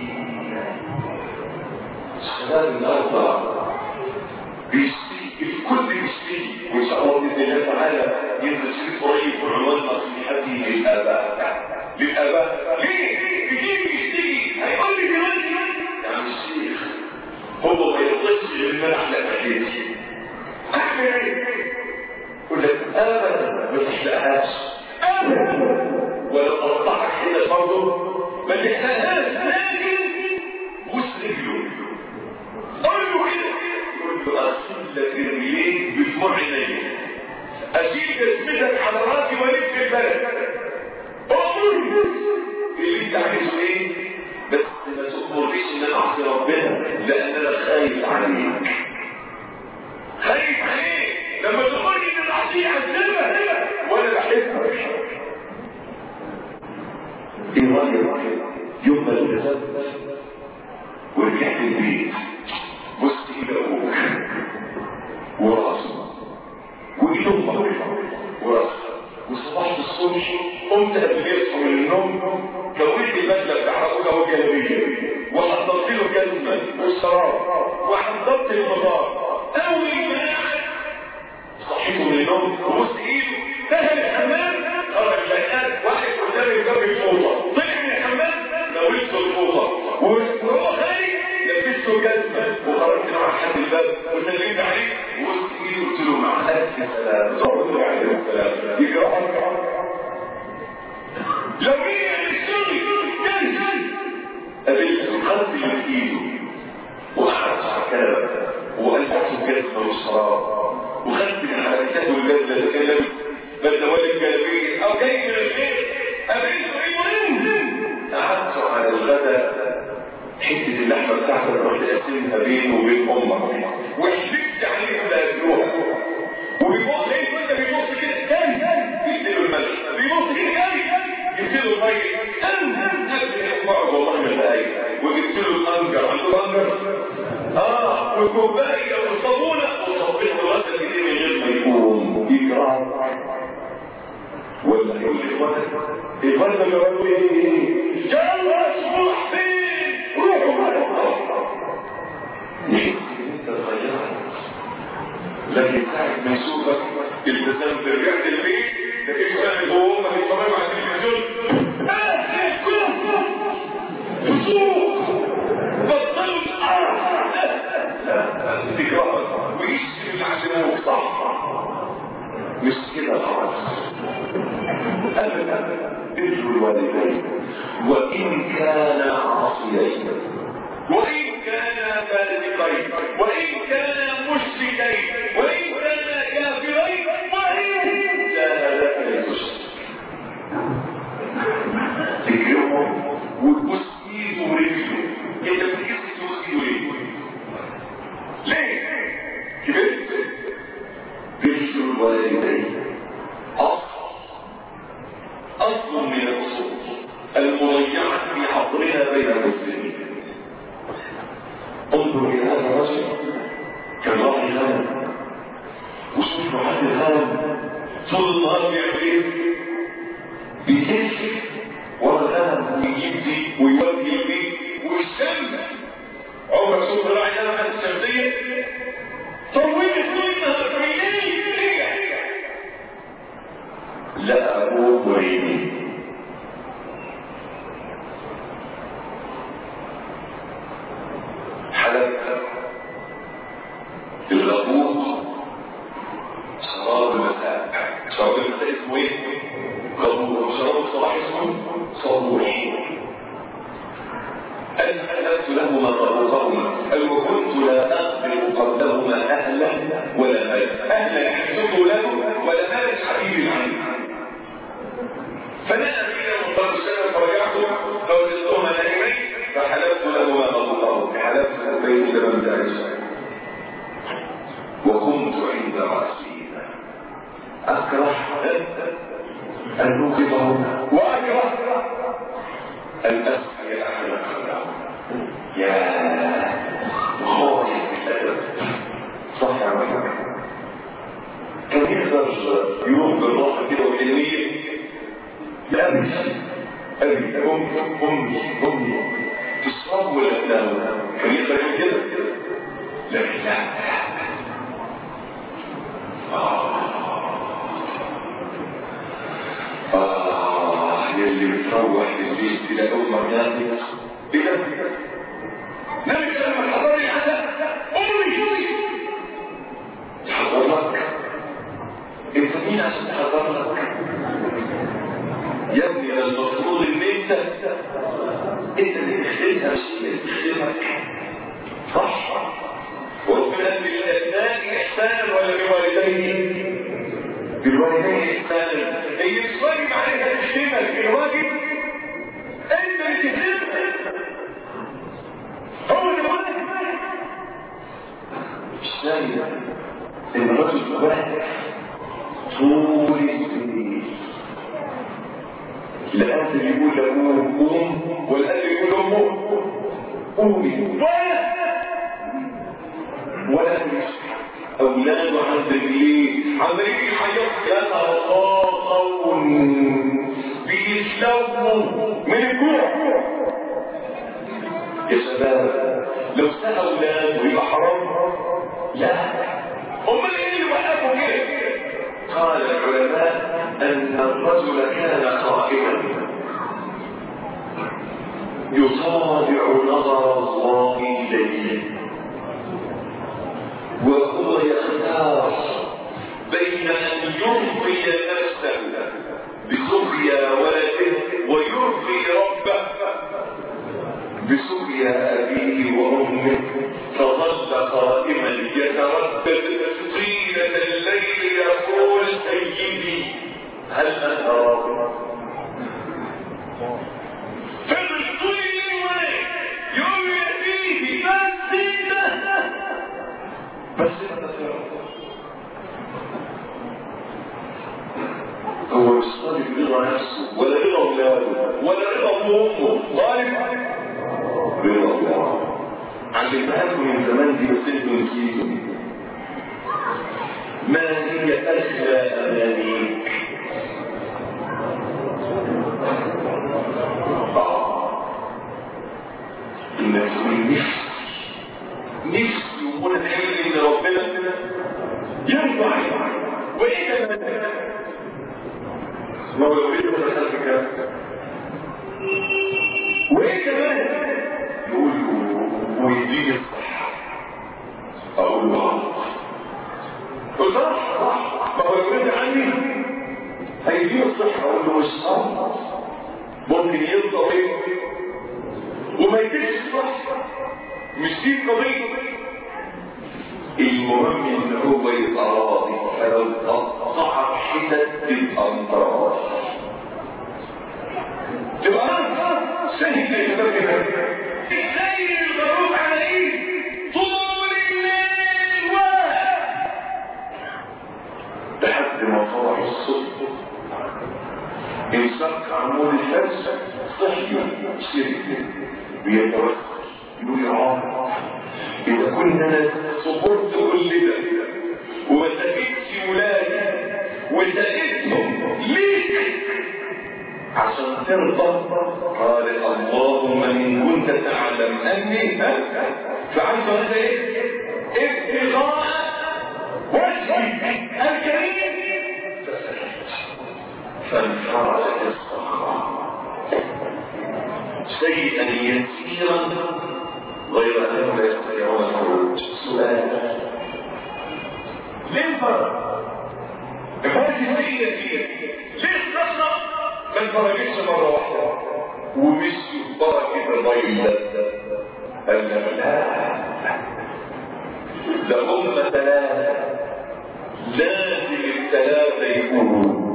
الشباب النهارده بيشتري الكل بيشتري، وان شاء الله باذن الله تعالى ينزل شريط قريب بعنوان نصيحتي للاباء. ليه؟ كتير بيشتري هيقول لي دلوقتي يا عم الشيخ هو ما يرضيش ان انا احلق بحياتي اعمل ايه؟ يقول لك ابدا ما تحلقهاش ابدا، ولو قطعك كده برضه ما تحلقهاش، لكن بوس رجله قول له كده، قول له اغسل لك رجليك بدموع عينيك، اشيل جسمتك على راسي والف في البلد، اقول اللي انت عايزه ايه، بس ما تأمرنيش ان انا اعصي ربنا لان انا خايف عليك. خايف عليك لما تقولي ان العصيه عذبها وانا بحبك. ايه رايك يوم ما التزمت ورجعت البيت بصت الى ابوك وراسه وايد امك وراسه، وصبحت الصبح قمت قبل ما يصحوا من النوم كويت البدله بتاع ابوك والجلابيه وحضرت له جزمه والشراب وحضرت الفطار. اول ما صحيته من النوم وبص ايده دخل الحمام خرج لقيت واحد قدامي جاب الفوطه، طلع من الحمام ناولته الفوطه وهو خارج لبسته جزمه وخرجت مع حد الباب وسلمت عليه وبص ايده قلت له مع الف سلام صحبه عليه السلام يجرحك. لو هي الشغل قابلته خدت من ايده وقعدت على الكنبه وقلبته الجزمه والشراب وخدت من حركته البدله اللي كان لابس بدله ولا الجلابيه او جاي من البيت قابلته المهم قعدت على الغداء حته اللحمه بتاعتك رحت قاسمها بينه وبين امك وحلفت عليه لا ياكلوها وبيبص ايه كنت بيبص كده تاني يديله الملح بيبص كده تاني يديله الميه قبل والله ما دقايق وجبت له الانجر عنده انجر والكوبايه والصابونه وصبيت راسه كتير من غير ما يقوم يجرى ولا يقول لي الولد اللي قالوا ايه يلا اصبح فين روحوا انت اتغيرت، لكن ساعه ما يشوفك التزمت رجعت البيت لكن كان هو ما بيتفرج على التلفزيون بطلوا تكرهك ويشتري العجلات صح مش كده خالص ابدا. بر الوالدين وان كان عاصيين وإن كانا فاسقين، وإن كانا مشركين، وإن كانا كافرين، وإن جاهدك لتشرك. تكرمهم وتبص ايده ورجله. انت بتحس تبص ايده ليه؟ كبرت. بر الوالدين أصل من الأصول المضيعة في حضرها بين المسلمين. انظر إلى هذا الرجل كالراعي الغنم، وشوف راعي الغنم طول النهار بيعمل ايه؟ بيلف ورا الغنم ويجيب دي ويودي البيت والشمس. عمرك شوف راعي الغنم على الشمسية؟ طولت منها بعينيه لا أبوه بعينيه. حلقة الغبوط شراب المساء. شراب المساء اسمه ايه؟ غبوط. شراب الصباح اسمه صبوح. أسألت لهما طرقهما وكنت لا أقبل قبلهما أهلا ولا ملك. أهلا حسبت له ولا ملك حبيبي عنه. فنأى بي مطلق السنة فرجعت فوجدتهما نائمين فحلفت لهما طرقهما. حلفت بين لمن ذلك وكنت عند رأسهما أكره أن أوقظهما وأكره أن أسقي أحدهما. يا خايف الأدب صح يا محمد. كان يقدر يوم بالراحة كده والعلمية يا أبي أمي تصاب ولا تنام. كان يقدر كده لكن لا. يلي بتروح للبيت إلى أمك نامت بجد نامت لما تحضري حدا أمي تحضر لك. انت مين عشان تحضر لك يا ابني؟ ده المفروض ان انت اللي تخدمها مش اللي تخدمك صح. وربنا بالأبناء إحسانا ولا بوالديه؟ بالوالدين إحسانا. اللي مش واجب عليك تخدمك الواجب انت اللي تخدمك. هو اللي واجب. الثاني ان الرجل واحد طول السنين لا قادر يقول لأبوه قوم ولا قادر يقول لأمه قومي ولا قادر. أولاده عند رجليه عمالين يحيطوا يا ترقاقوا بيسلموا من الجوع. يا شباب لو سأل أولاده يبقى حرام؟ لا. أمال إيه اللي وقفوا كده؟ قال العلماء أن الرجل كان قائما يطالع نظر الله إليه وهو يختار بين أن يرضي نفسه بسقيا ولده ويرضي ربه بسقيا أبيه وأمه. فظل قائما يتردد طيلة الليل يقول سيدي هل أنت راضي؟ فضل طول الليل يقول يأتيه بس هو مش طالب رضا نفسه ولا رضا اولاده ولا رضا امه، طالب رضا الله. علمناكم من زمان دي بس انتوا نسيتوا. ما هي اغلى امانيك؟ انك تقول نفسي ومنى تحلي ان ربنا يرضى. وايه كمان؟ ما هو يريد من خلفك. وايه كمان؟ يقول ويديني الصحة. اقول له قلت صح. ما هو يريد عني هيديني الصحة. اقول له مش صح. ممكن يرضى ايه وما يجيش صح، مش دي القضيه. المهم ان هو يبقى راضي، فلو قطعت حتت تبقى مراضي، تبقى سهل الفكره. ازاي الغروب على ايه؟ طول الليل واحد لحد ما طلع الصبح، انسان عمود الفلس صحي سري بيتوسل يقول يا رب إذا كنا صبرت كل ده وما سكتش ولادي وسألتهم ليك عشان ترضى، قال اللهم إن كنت تعلم أني فعلت هذا إيه؟ ابتغاء وجهك الكريم فسكت فانفرجت الصخرة شيئا يسيرا غير أنهم لا يستطيعون الخروج. سؤال: ليه فرق؟ هذه السيئة ليه الصخرة ما انفرجتش مرة واحدة ومشي بركة الضيلة؟ قال لا، هم ثلاثة، لازم الثلاثة يكونوا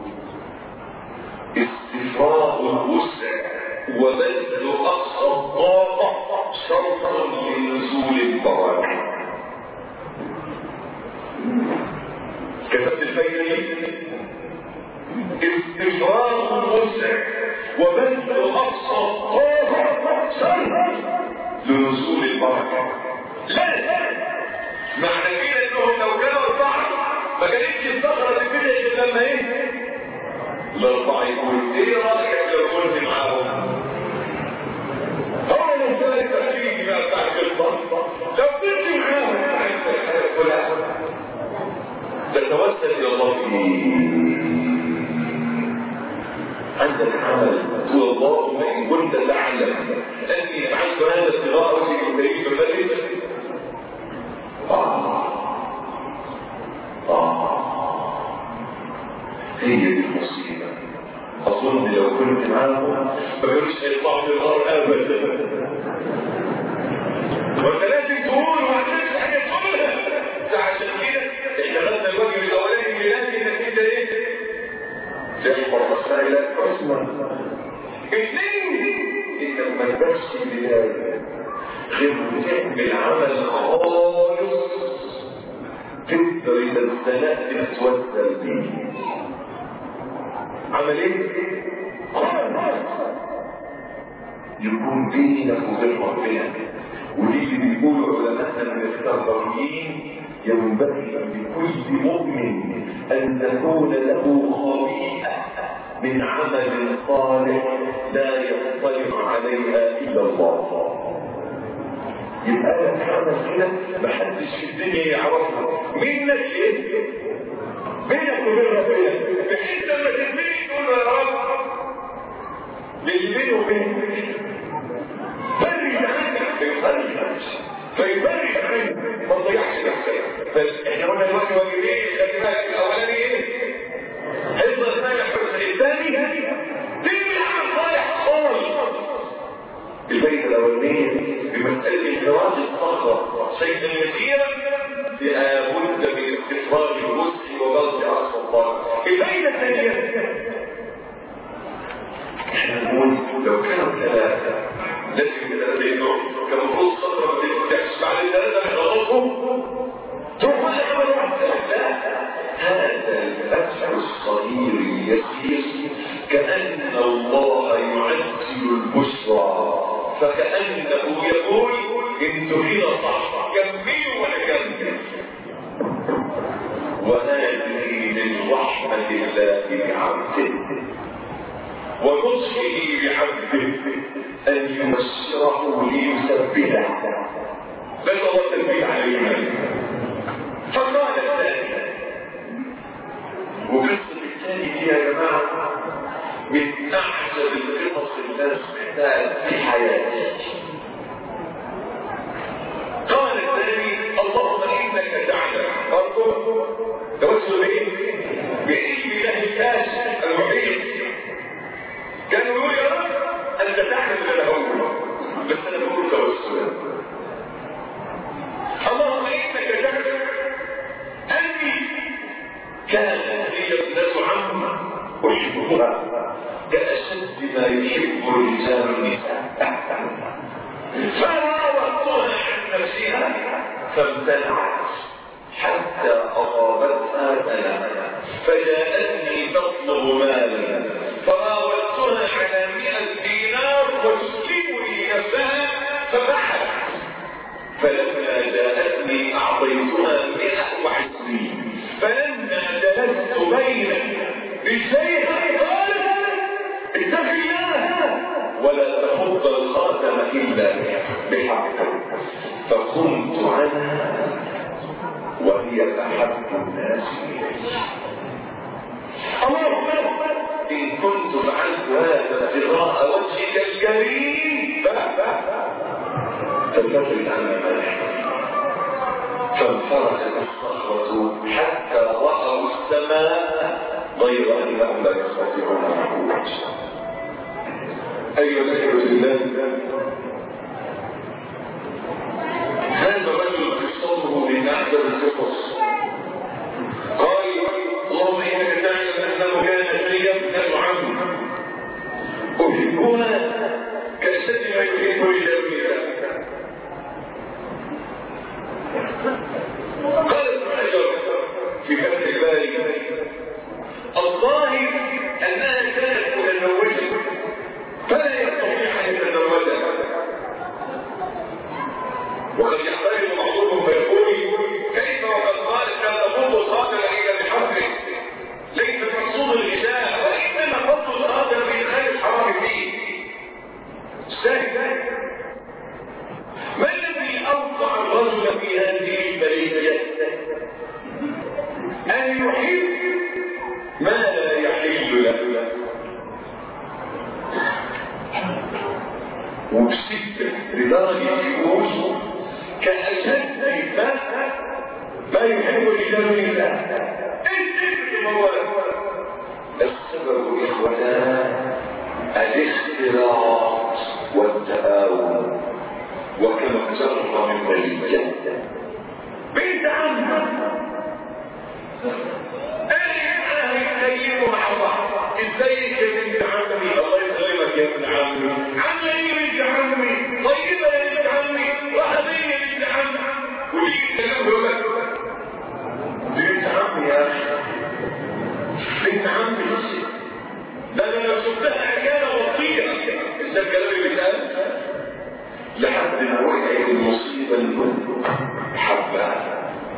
استفراغ الوسع وبذل أقصى الطاقة شرطا لنزول البركة. كتبت الفايدة استفراغ الوسع وبذل أقصى الطاقة شرطا لنزول البركة. لا معنى كده انهم لو كانوا اربعة ما كانتش الصخرة تبدأ الا لما ايه؟ الاربعة يقول ايه رأيك لو كنت معاهم؟ هو المثال التفكيري بقى بتاع القصة، لو كنت معاهم تتوسل الى الله عندك عمل تقول اللهم ان كنت تعلم اني فعلت هذا ابتغاء وجهك الكريم فبلغ. هي دي المصيبة. أظن لو كنت معاهم ما كانوش هيطلعوا من النار أبدا. وأنت لازم تقول وما عندكش حاجة تقولها. عشان كده إحنا خدنا الواجب الأولاني اللي لازم إنك أنت إيه؟ تحفر مسائل حسنا. اثنين إنك ما تبقاش بداية غير تعمل عمل خالص تقدر إذا اتزنقت تتوسل بيه. عمل ايه؟ يكون بينك وبين ربنا. ودي اللي بيقولوا علماءنا من التربويين ينبغي لكل مؤمن ان تكون له خطيئة من عمل صالح لا يطلع عليها الا الله. يبقى لك عمل كده محدش في الدنيا يعرفها منك ايه؟ بينك وبين ربنا، بحيث لما تسميه تقول له يا رب اللي بينه وبينك بري عنك فيبري عنك ما تضيعش نفسك. فاحنا قلنا دلوقتي واجبين، خلي بالك الاولاني ايه؟ حفظ اسماء الحسن، الثاني تعمل عمل صالح خالص. البيت الاولانيه بمساله انفراج الصخره شيئا يسيرا لابد من استفراغ الوسع وبذل اقصى الطاقه. البيت الثانيه احنا نقول لو كانوا ثلاثه لازم الثلاثه يدعوا كان المفروض الصخره ما تفتحش بعد الثلاثه يخلصوا تروح كل عمل واحد. لا، هذا الفتح الصغير اليسير كأن الله يعجل البشرى، فكأنه يقول انتوا هنا صح، كملوا ولا كمل. وهذه من رحمة الله بعبده ولطفه بعبده أن يبشره ليسبحه، بل هو تنبيه عليه. فقال الثاني، وقصة الثاني دي يا جماعة من أعجب القصص الناس سمعتها في حياتي. قال الثاني اللهم إنك تعلم برضه توسل ايه؟ بعلم الله الكاشف المحيط. كانوا يقول يا رب أنت تعلم ما هو بس انا بقول توسلا. اللهم انك تعلم اني كان لي ابنة عم احبها كاشد ما يحب الرجال النساء، فراودتها عن نفسها فامتنعت حتى اصابتها بلاء، فجاءتني تطلب مالا فراودتها على 100 دينار وتسلمني نفسها ففعلت، فلما جاءتني اعطيتها 120، فلما جلست بين رجليها قالت اتق الله ولا تحط الخاتم الا بحق، فقمت عنها وهي احب الناس الي. اللهم ان كنت فعلت هذا ابتغاء وجهك الكريم فلتفرج عنا ما نحن. فانفرجت الصخرة حتى رأوا السماء غير أنهم لا يستطيعون الخروج. أيها الأخوة بالله، هذا الرجل قصته من أعجب القصص. قال اللهم إنك تعلم أنه كان لي ابنة عم أحبها كأشد ما يحب رجال النساء. قال ابن حجر في فتح الباري الظاهر انها كانت متزوجه فلا يستطيع ان يتزوجها، وقد يحترم بعضهم فيقول كيف وقد قال لا تفض صادر الى بحقه، ليس المقصود النساء وانما فض صادر بادخال الحرام فيه. ما الذي اوقع الرجل في هذه البليه؟ ان يحب ما لا يحل له، وبشدة لدرجة يقول كأشد ما يحب رجال النساء. السبب إخوانا الاختلاط والتآون، وكما اقترب من بلية بنت عمها يتكلموا مع بعض. ازيك يا بنت عمي؟ الله يسلمك يا ابن عمي. عامله ايه يا بنت عمي؟ طيبه يا بنت عمي؟ وحديه يا بنت عمي؟ ويجي يتكلموا لك بنت عمي يا اخي، بنت عمي. ده انا لو شفتها حكايه بطيئه ده الكلام اللي بيتقال لحد ما وقعت المصيبه اللي حبها.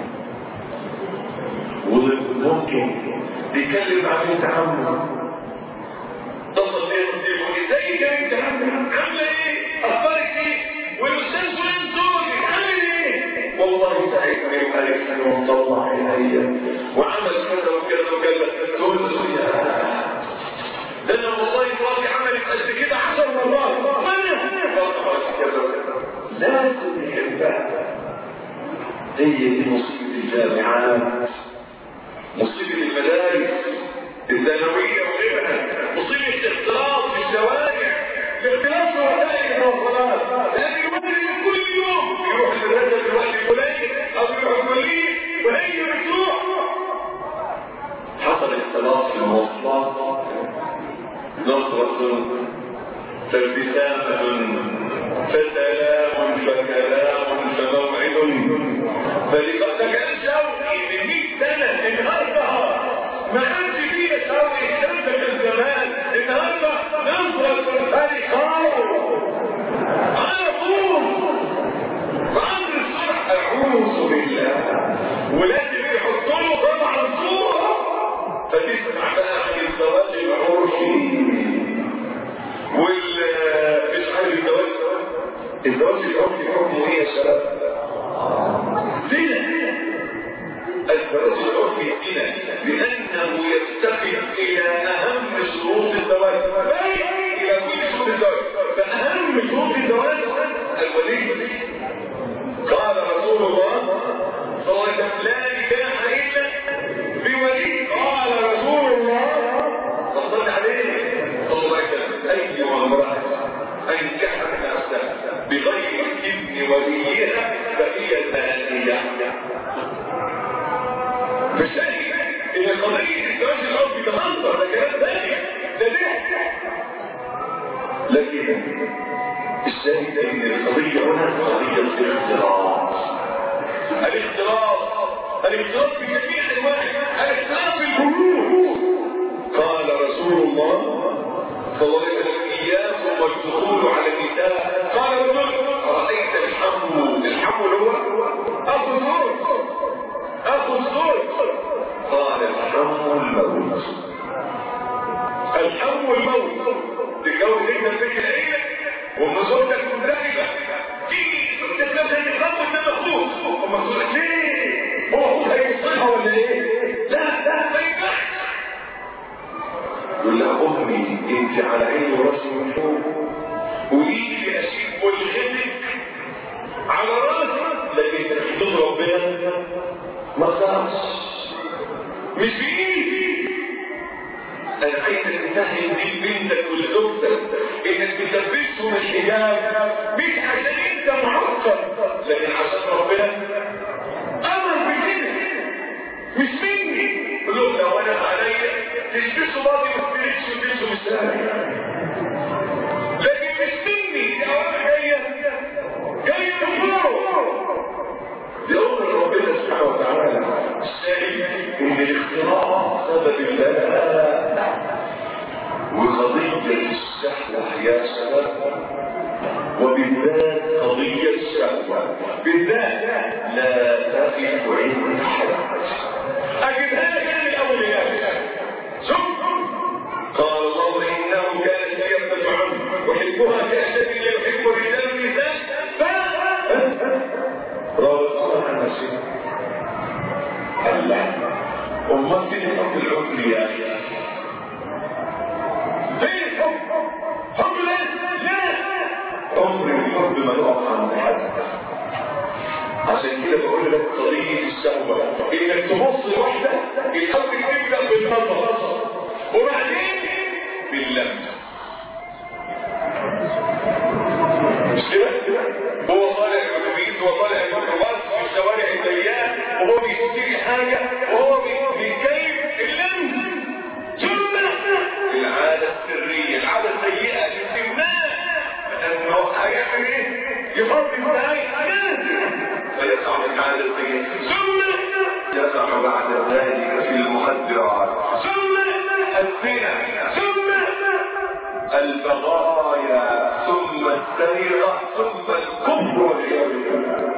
وممكن بيكلم مع بنت عمه تصل ليه مصيبه ازيك يا بنت عمه؟ عامله ايه؟ اخبارك ايه؟ والاستاذ فلان زوجك عامل ايه؟ والله ساعدني وقالت ومطلع عينيا وعمل كذا وكذا وكذا. تقول له ده انا والله مراتي عملت قد كده 10 مرات وانا لازم يحبها. هي دي مصيبه الجامعات، مصيبه المدارس الثانويه وغيرها، مصيبه الاختلاط في الشوارع، الاختلاط في وسائل المواصلات. لان الولد كل يوم يروح المدرسه دلوقتي فلان او يروح الكليه وهي بتروح. حصل اختلاط في المواصلات، نظرة فابتسامة فسلام فكلام فموعد فلقد كان شوقي من 100 سنة النهارده ما كانش فيه شوقي الشمس من زمان. النهارده نظرة فرحان على طول وعند الصبح أعوذ بالله، ولازم يحطوا له طبعا صورة فتسمع بقى عن الزواج العرفي مش عارف الزواج العرفي حكمه ايه يا شباب؟ زنا. الزواج العرفي زنا لانه يفتقد الى اهم شروط الزواج، الى كل شروط الزواج. فاهم شروط الزواج الولي. قال رسول الله صلى الله عليه وسلم لا نكاح الا بولي. قال رسول الله صلى الله عليه وسلم ايها امراه انكحت نفسها ابن وليها فهي الثانية. فالشاهد ان قضية الزواج الارضي ده منظر، ده كلام ثاني، ده ضحك. لكن الشاهد ان القضية هنا قضية الاختلاط. الاختلاط بجميع انواعه، الاختلاط بالبيوت. قال رسول الله صلى الله عليه وسلم اياكم والدخول على النساء. قال رجل رايت الحم هو اخو الزوج. قال الحم الموت. تتجوز انت البيت العيله وام زوجتك مدربه تيجي تتجوز الحم وانت مخطوط. ومخطوط ليه؟ هو هيوصلها ولا ايه؟ لا ما ينفعش. يقول لها امي انت على عيني وراسي من فوق، وليكي اشيك والغتك على راسي، لكن تحديد ربنا ما خلاص مش بايدي. انا عايزك تفهم دي بنتك ولزوجتك انك تلبسهم الحجاب مش عشان انت معقد، لكن عشان ربنا امر بكده، مش مني. قول لو انا عليا تلبسوا باضي وستريتش وتلبسوا مسالي، لكن مش مني. دي اوامر جايه من فوق، دي امر ربنا سبحانه وتعالى. الشاهد ان الاختراع سبب البلاء. وقضيه الشهوه يا شباب، وبالذات قضيه الشهوه بالذات لا تقف عند حد. اجبها لك من الاوليات. شوف قال الله انه كان يفتح عنه وحبها كاشد يحب الرجال النساء رابط عن نفسه. الله امال فين حب العقل يا اخي؟ فين حب لا عمر الحب ما يقف عند حد. عشان كده بقول لك قضيه الشهوه انك تبص لوحده الحب تبدا بالنظر وبعدين باللمس. مش كده؟ هو طالع الاتوبيس وطالع الميكروباص في الشوارع الضيقه وهو بيشتري حاجه وهو بيكيف اللمس. ثم العاده السريه، العاده السيئه الاستمناء، انه هيعمل ايه؟ يفضي النهايه فيقع من العاده السيئه، ثم يقع بعد ذلك في المخدرات، ثم الزنا، ثم البغايا، ثم السرقه، ثم الكفر والعياذ بالله.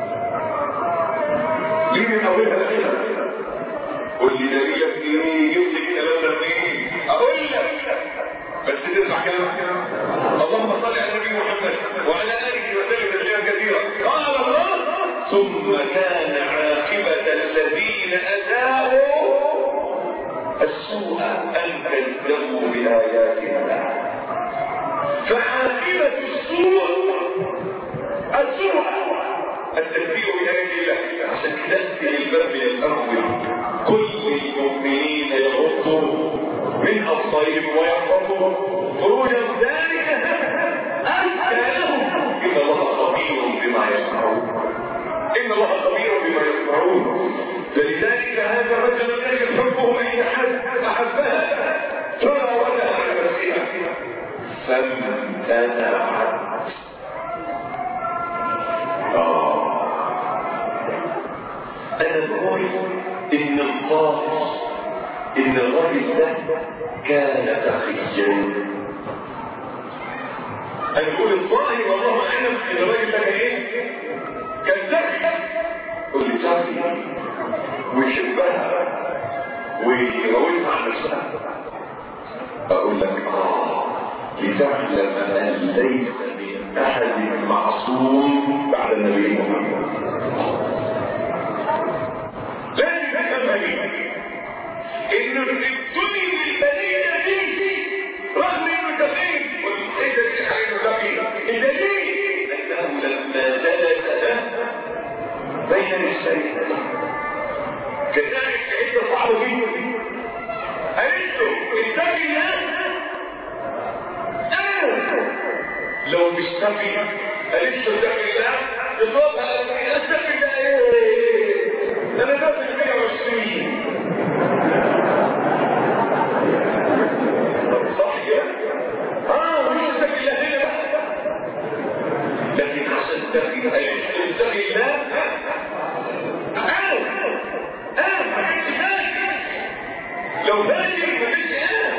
ليه من اولها لاخرها؟ قول لي دليلك ايه؟ جبت الكلام ده منين؟ اقول لك بس تسمع كلام. اللهم صل على النبي محمد وعلى اله وسلم تسليما كثيرا. قال الله ثم كان عاقبه الذين اساءوا السوء ان كذبوا بايات الله. فعاقبه السوء التكذيب بآيات الله. عشان كده في الباب الاول كل المؤمنين يغضوا من أبصارهم ويحفظوا فروجهم ذلك أزكى لهم. إن الله خبير بما يصنعون. فلذلك هذا الرجل لا يحبه أي أحد أحبها فراودها على نفسها فامتنعت. أنا بقول إن الراجل ده كان تقيا. هنقول الظاهر والله اعلم ان الراجل ده كان ايه؟ كان تقي. قل لي تقي ويحبها ويراودها عن نفسها. اقول لك لتعلم ان ليس من احد معصوم بعد النبي محمد. لازم تفهم انه الدنيا البليه دي رغم انه تقيم والمحيط انه تقيم الدليل انه لما جلس بين الشيء كذلك حته صعبه جدا قالت له اتقي الله. لو مش تقي قالت له اتق الله يطلبها اتق الله ايه؟ انا داخل 120 صح كده؟ مش اتق الله هنا لكن عشان اتق الله ما كانش فاكر لو فاكر ما كانش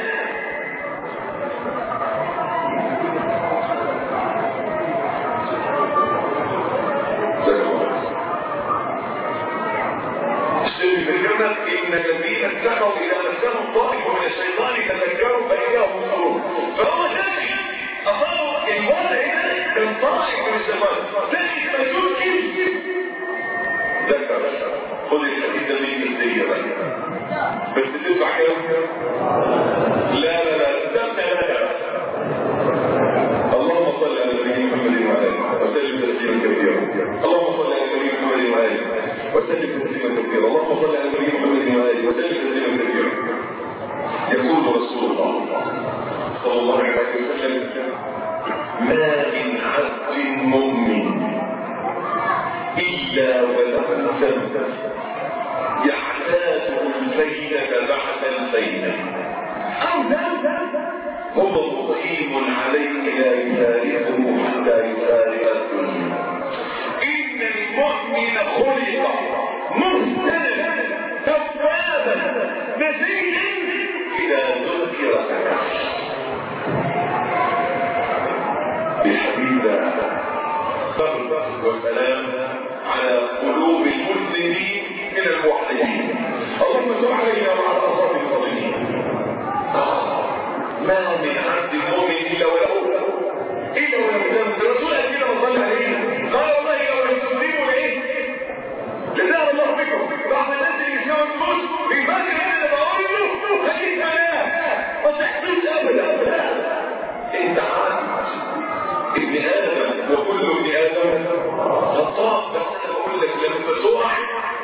إن الذين اتقوا إذا مسهم طائف من الشيطان تذكروا فإذا هم مبصرون فهو ذلك أصابوا الوضع هنا كان طائف من الشيطان ذلك مجهول كيف ذكر خذ الحديث ده من الدنيا بس تدفع كده لا تدفع اللهم صل على نبينا محمد وعلى وسلم تسليما كثيرا اللهم صل على نبينا محمد وعلى وسلم تسليما كثيرا اللهم صل على نبينا محمد وعلى وسلم تسليما كثيرا يقول رسول الله صلى الله عليه وسلم ما من عبد مؤمن إلا وله ذنب يحتاج الفينة بعد الفينة أو ذنب هو مقيم عليه لا يفارقه حتى يفارق الدنيا إن المؤمن خلق مهتدا توابا نسيا إذا ذكر سكت بحبيب صلى والسلام على قلوب المسلمين من الموحدين اللهم تب علينا وعلى أصحاب الفضلين ما من عبد المؤمن إلا وله ذنب الرسول قال كده وصلى عليه قال والله لو يستخدموا لإيه لذهب الله بكم بعض الناس اللي يسمعوا الفلوس بيفكر أنا بقول له هجيب أنا ما تحصلش أبدا أنت عارف ابن آدم وكل ابن آدم خطاء بس أنا بقول لك لما تقع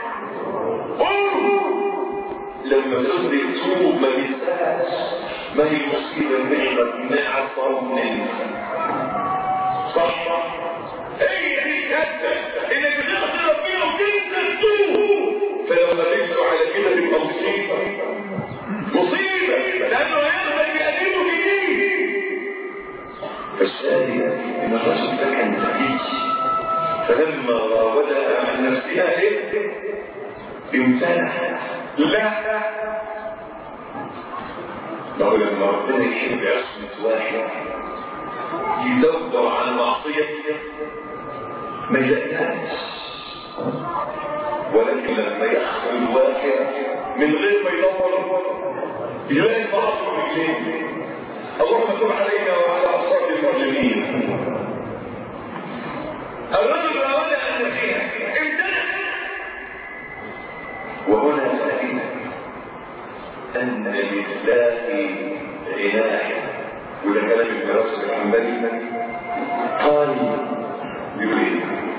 لما تصدق توب ما بيساعدش ما هي المصيبة النعمة نعصر صح هي دي كده انك بتغفر ربنا وتنسى التوب فلما تنسوا على كده تبقى مصيبة لأنه هيغفر بأدينه جديد فالشاهد ان الرجل ده كان ذكي فلما راودها عن نفسها امتنع لا لو لما ربنا يحب عصمة واحد يدور عن معصية ما يلاقيهاش ولكن لما يخفي الواحد من غير ما يدور يلاقي معصية رجلين اللهم تب علينا وعلى أصحاب المسلمين الرجل راود أن نسيها امتنع وهنا نأتي أن لله عناية وده كلام ابن رشد الحنبلي قال يريد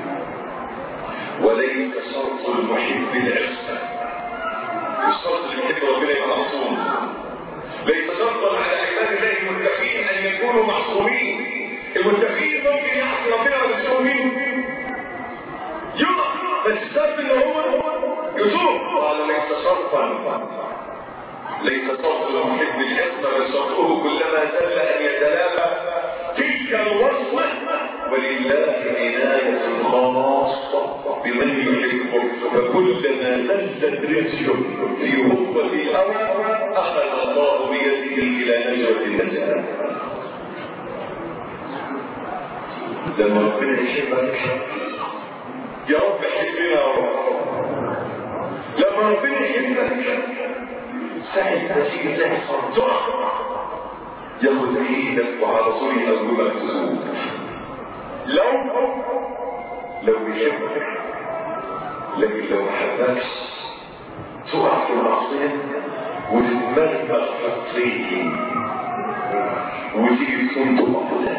وليس شرط المحب العصمة الشرط اللي يحب ربنا يبقى معصوم ليس شرطا على عباد الله المتقين أن يكونوا معصومين المتقين ممكن يعصي ربنا ويصومين يقع بس الشرط اللي هو يصوم قال ليس شرط المحب العصمة بل شرطه كلما زل أن يتلافى تلك الوصمة ولله عناية خاصة بمن يحبه فكلما نزلت رجله في هبة الأرض أخذ الله بيده إلى نجوة النجاة لما ربنا يحبك يا رب حبنا يا رب لما ربنا يحبك ساعد تشيء تحصل تقع ياخذ ايدك وعلى طول يقلبك تسوق لو بيحبك لكن لو ما حبكش تقع في المعصيه وتتمرمغ في الطريق وتيجي تكون تقع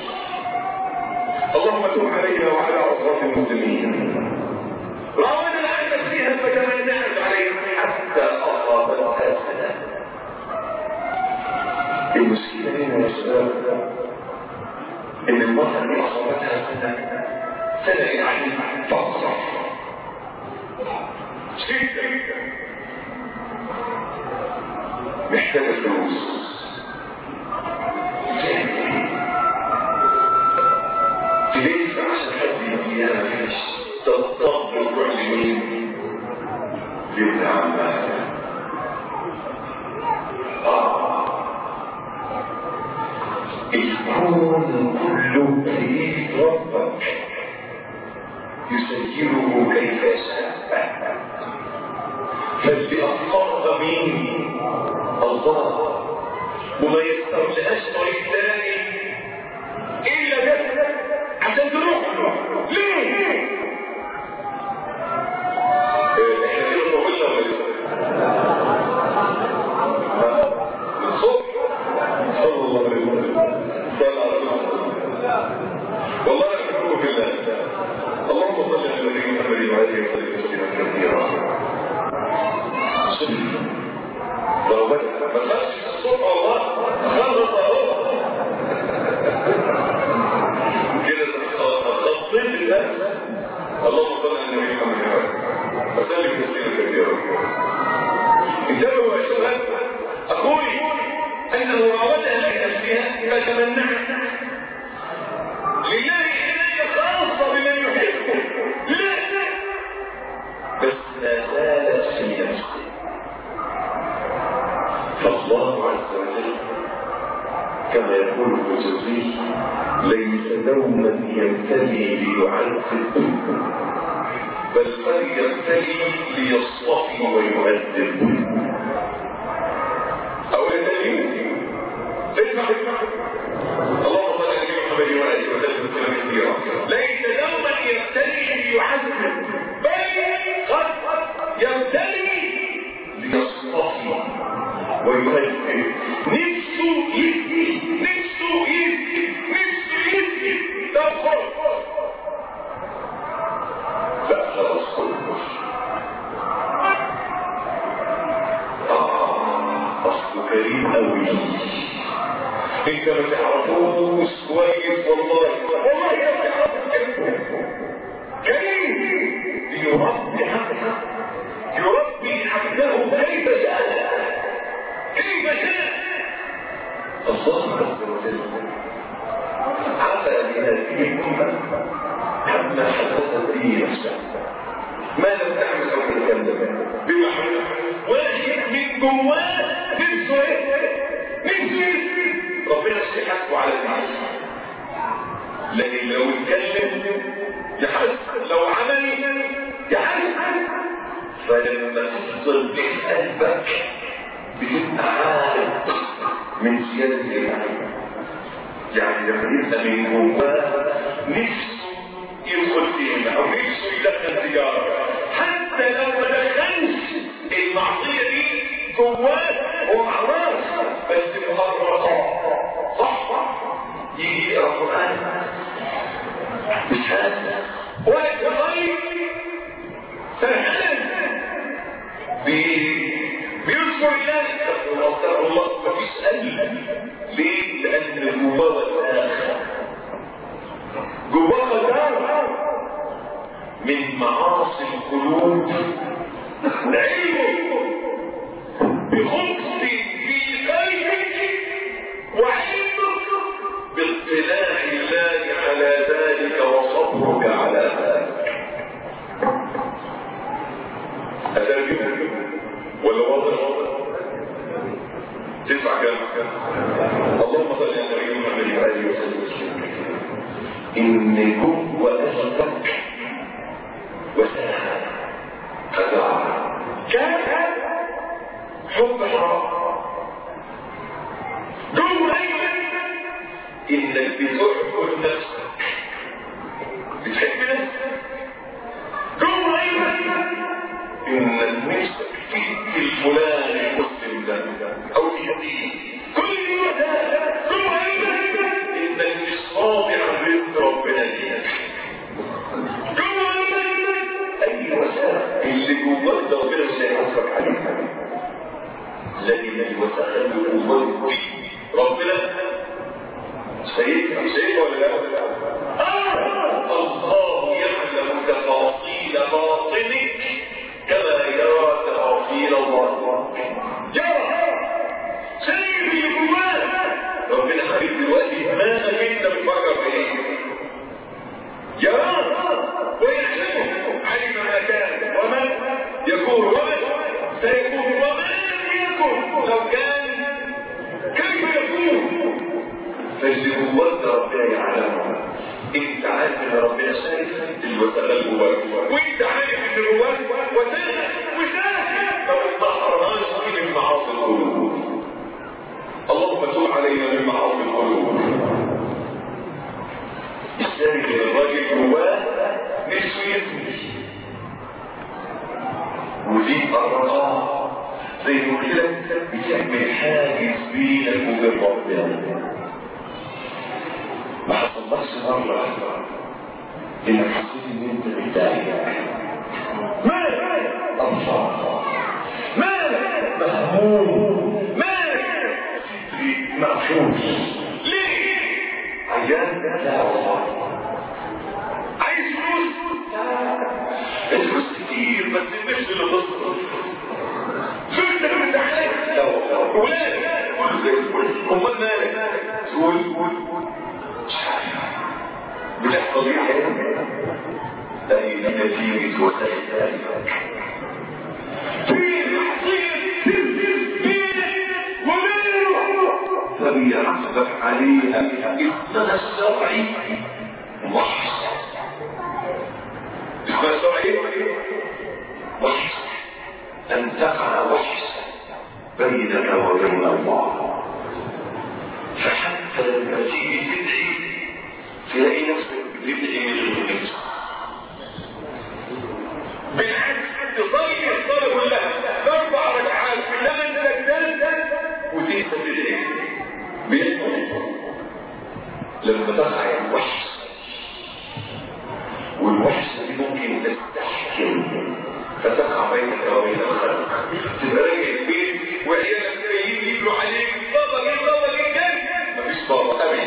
اللهم تب علينا وعلى اصحاب المسلمين راودنا عن نفسها فتمنعت عليها حتى اصابتها سنه المشكله هنا يا شباب ان المرأة دي اصابتها سنة يعني فقط جدا محتاجة فلوس تلف عشان حد يديها مفيش تضطر تروح لمين؟ لابن عمها. الكون كله بيد ربك يسيره كيف يشاء، فاللي أخطأ مين؟ الله، وما يسترجعش طريق ثاني إلا ده عشان تروح له. ليه؟ احنا كده طولنا ولا الصبح صلى الله عليه وسلم والله أشكركم في الله. اللهم صل على النبي محمد وعلى اله وصحبه وسلم كثيرا. لو ما خدش الصبح والله خلص اهو كده خطيت الناس. اللهم صل على النبي محمد وسلم كثيرا. انتبهوا يا شباب، اقول انه راودها لك نفسها فتمنعت لله عناية خاصة بمن يحبه، لا بس ما زالت في نفسه. فالله عز وجل كما يقول الجزري ليس دوما يبتلي ليعذب، بل قد يبتلي ليصطفي ويؤدب. او يبتلي اسمع اللهم صل على محمد وعلى اله وسلم كثيرا. ليس دوما يبتلي ليعذب، بل قد يبتلي ليصطفي ويؤدب. نفسه يهدي، نفسه يهدي، نفسه يهدي، ده خلاص لا خلاص اصله كريم قوي، انت ما تعرفوش كويس والله ما تعرفوش. كريم يربي عبده، يربي عبده كيف شاء، كيف شاء. الله عز وجل عفى لهذه الامه عما حدثت به نفسها، ما لم تعمل او تتكلم بما حدث، واحد من جواه نفسه نفسه ربنا يحاسبه على الناس. لكن لو اتكلم يحاسب، لو عمل يحاسب. فلما تصل بقلبك بتبقى عارف من زيادة الإيمان. يعني لما يبقى من جواه نفسه يدخل فيها أو نفسه يدخل تجارة، حتى لو ما دخلش المعصية دي جواه هو عراس بس محرصة صح. يجي يقرأ القرآن مش هذا وقت غير فرحان بيذكر الله أستغفر الله مفيش قلب. ليه؟ لأن جواه الآخر، جواه الآخر من معاصي القلوب علمه بخبز في قلبك وعلمك باطلاع الله على ذلك وصبرك على ذلك. أترجم ولا واضح؟ تسمع كلام اللهم صل على النبي محمد وعلى اله وسلم. إن جوه قلبك وساعة خداع كان حب حرام جوه انك بتحب نفسك، بتحب نفسك جوه انك نفسك فيك الفلان المسلم ده او الحديث كل ده جوه انك مش صابر على رزق ربنا ليك. اي وسائل اللي جواك ده ربنا مش هيحاسبك عليها، لكن الوسائل اللي جواك دي ربنا شايفها ولا لا؟ الله يعلم تفاصيل باطنك كما يرى تفاصيل ظاهرك. يرى شايف اللي جواك. ربنا حبيب دلوقتي ما انت بتفكر في ايه؟ يراه ويعلمه، علم ما كان وما يكون وما سيكون وما يكون لو كان كيف يكون. فالجوات ربنا يعلمها. انت عارف ان ربنا شايف الوسائل جواك، وانت عارف ان جواك وسائل وسائل لو ما حرمناش من معاصي القلوب. اللهم تب علينا من معاصي القلوب. الثاني الراجل جواه نفسه يسمي، ودي الرقاء زي ما قلت لك بتعمل حاجز بينك وبين ربنا. ما حصلكش مرة انك حسيت ان انت متضايق، مالك افضل، مالك مهموم، مالك مقفول، ليه؟ عيان؟ لا والله. عايز فلوس؟ الفلوس كتير بس النفس اللي تصرف. زوجتك متحلك؟ لا والله. ولادك؟ كله زي الفل. امال مالك؟ تقول بتحصل ايه حياتك؟ اي نتيجة وسائل ذلك. فبيعصبك عليها السنة الشرعي وحش. السنة الشرعي وحش، أن تقع وحش بينك وبين الله. فحتى لما تيجي تدعي تلاقي نفسك بتدعي من الغنية. بالعكس تصلي الصلاة كلها 4 ركعات في 8 سجدات وتنسى تدعي. بيحصل لما تقع الوحش، والوحش دي ممكن تستحكم فتقع بينك وبين الخلق. تبقى راجع البيت وعيالك جايين يجروا عليك، بابا جاي بابا جاي، مفيش بابا. ابي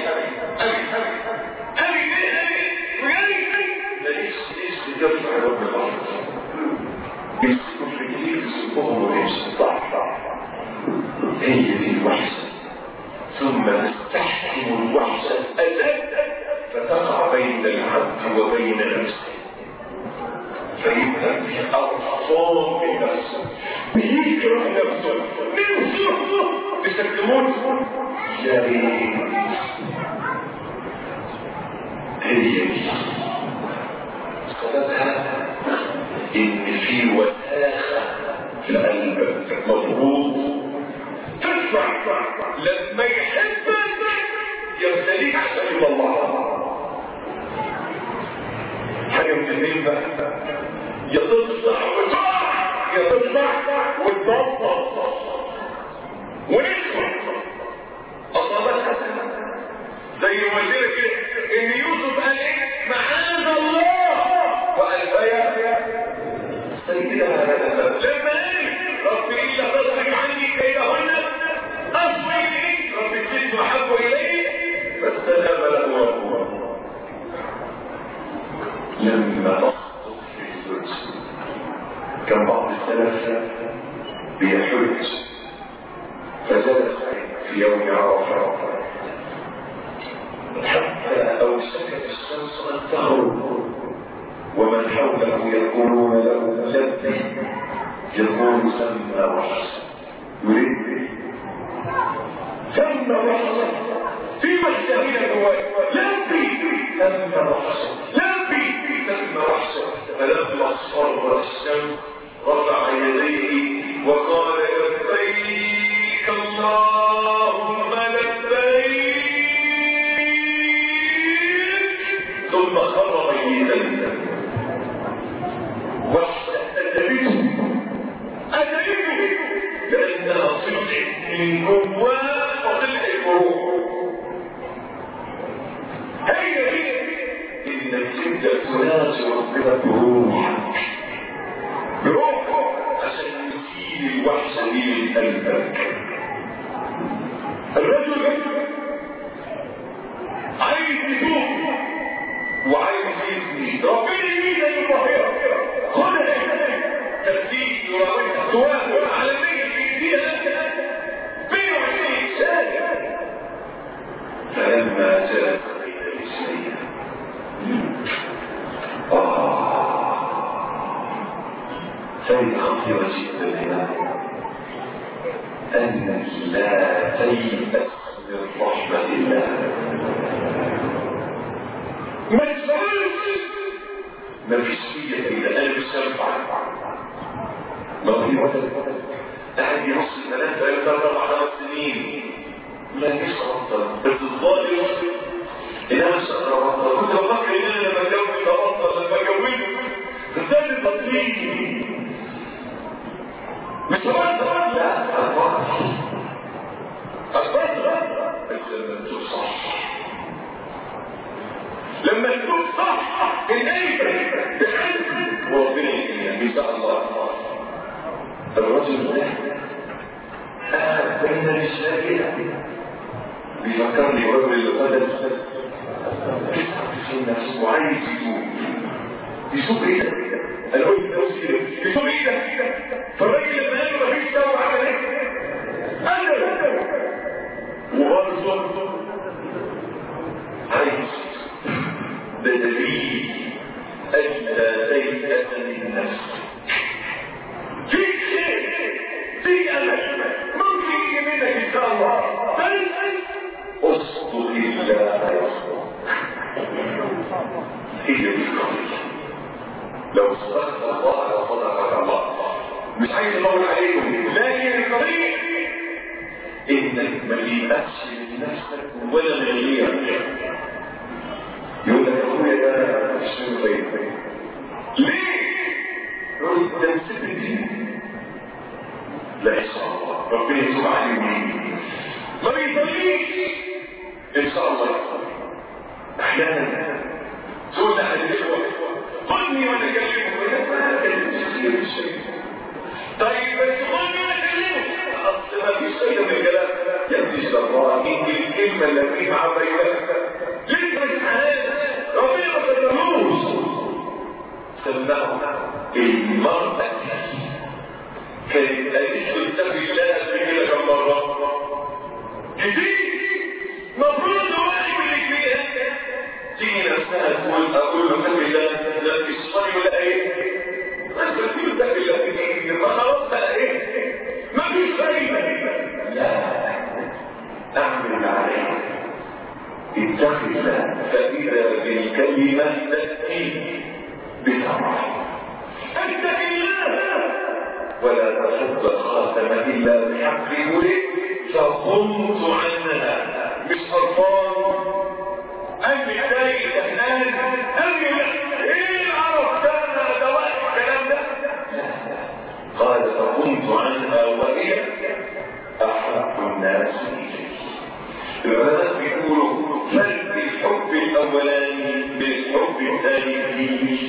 ليش تجرب على رب الارض يسكن في كثير يسكنهم ويمشي صح. هي دي الوحشه. ثم تستحكم الوحشه الاسد فتقع بين العبد وبين نفسه، فيبقى في أرصام من نفسه، بيكره نفسه بيسكتمون. يا ريت هي دي سببها إن في وساخة في القلب مضبوط. تدفع لما يحبك يمتليك عشان الله. حاجة من الاثنين بقى، يا تطلع وتقع يا تطلع وتبطل ونكسر. أصابتها زي ما قلت لك كده إن يوسف قال إيه؟ معاذ الله وألقيا سيدها لما إيه؟ رب إلا تصرف عني كيدهن أصبح إليك، رب السجن أحب إليك فاستجاب له ربه. لما تصدق في الزوج كان بعض السلف بيحج فجلس في يوم عرفة حتى أوشكت الشمس أن تغرب ومن حوله يقولون له لبي، يقول سمى وحشا، يريد سمى وحشا في مشتهينا جواك، لبي سمى وحشا، لبي سمى وحشا. فلما اصفر الشمس رفع يديه وقال لبيك اللهم لبيك، ثم خر ميتا. وحشا أدريته لأنها صدق من جواه وطلع الروح. هي إنك تبدأ تناجي ربنا بروحك عشان تشيل الوحشة دي من قلبك. الرجل فائدة خطيرة جدا هنا أن لا تيأس من رحمة الله. ما تسألش ما فيش فيا إلا أنا بسرعة ما في وزن قاعد ينص الثلاث ثلاث أربع 5 سنين ما فيش أفضل بس الظالم إنها مش أفضل. كنت أفكر إن أنا لما أجوز أفضل لما أجوزه ازاي التطليق مش أفضل لا أفضل لما تشوف صح لما تشوف صح الناس بحلم وربنا إن شاء الله. الرجل ده بين الشاكلة بيفكرني الرجل اللي قدم 99 نفس وعايز يشوف ايه ده؟ انا قلت لنفسي كده يشوف ايه ده؟ فالراجل لما قال مفيش سوا عمل ايه؟ انا وبرضه عايز ده دليل ألا تيأس من نفسك. فيك شيء فيك أمل ممكن يجي منك إن شاء الله بل أصدق الله يصدق. هي دي القضية. لو صدقت الله لصدقك الله. مش عايز أقول عليكم لكن القضية إنك ما تيأسش من نفسك ولا من غيرك. يقول لك أخويا ده مش طيب ليه؟ يقول لك ده مسك الدين. لا إن شاء الله ربنا يتوب عليه ما بيصليش إن شاء الله يصلي. أحيانا تقول لأحد الإخوة خذني وأنا أكلمه وأنا ما أكلمه الشيء. طيب بس خذني وأنا أكلمه أصل ما فيش شيء من الكلام يمشي الله يمكن الكلمة اللي فيه مع بينك لسه مش حلال ربنا ما صدقوش. سماه المرأة كانت قالت له اتقي الله قبل كده كم مرة كتير مفروض هو يقول لك فيها تيجي نفسها تقول اقول له اتقي الله لا تصلي ولا ايه بس تقول اتقي الله كتير ما خلاص بقى ايه ما فيش فايدة. لا اعمل عليه اتق الله فإذا بالكلمة تأتي بثمرة. اتق الله ولا تحب الخاتم إلا بحق ولد فقمت عنها مش خرفان أمي داي تهنان أمي إيه عرف كان دواء الكلام ده. قال فقمت عنها وهي أحب الناس إليه. العلماء بيقولوا فرق الحب الاولاني بالحب الثاني.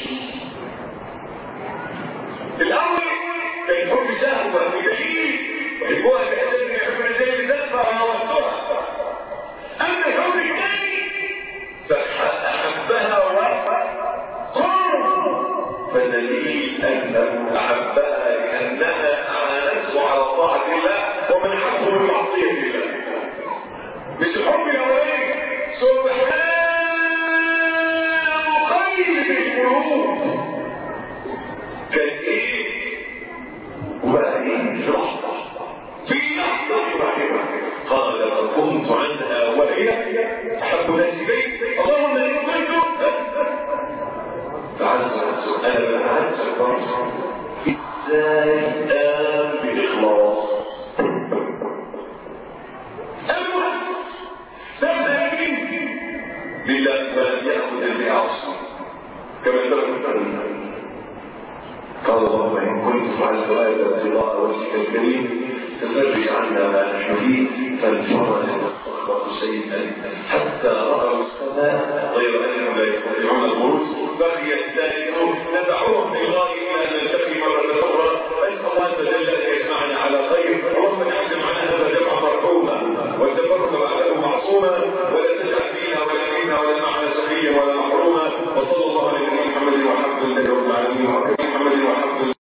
الاول كان حب شهوه بدليل ويحبوها باساس ان يحب الرجال النسبه ووسطها. اما الحب الثاني فاحبها وقرب فدليل انه احبها لانها اعانته على طاعه الله ومن حقه بمعصيه الله. مش الحب الاولاني سبحان مقلب القلوب كان ايه وبعدين في لحظه واحده قال فقمت عنها وهي احب الناس الي اللهم ان كنت فعز انا بعز ازاي قام بالاخلاص لله ولم يأخذ العصر كما تقول قال الله إن كنت فعلت هذا ابتغاء وجهك الكريم ففرج عنا ما نحن فيه فانفرج واستخرج شيئا حتى رأوا السماء غير أنهم لا يستطيعون الخروج بقي الثالث ندعوهم لله إلى أن نلتقي مرة أخرى أسأل الله جل أن يجمعنا على خير اللهم نعزم عن هذا جمع مرحوما والتفرق بعده معصوما ولا تجعل فينا ولا منا ولا معنا سخيا ولا محروما وصلى الله على نبينا محمد والحمد لله رب العالمين.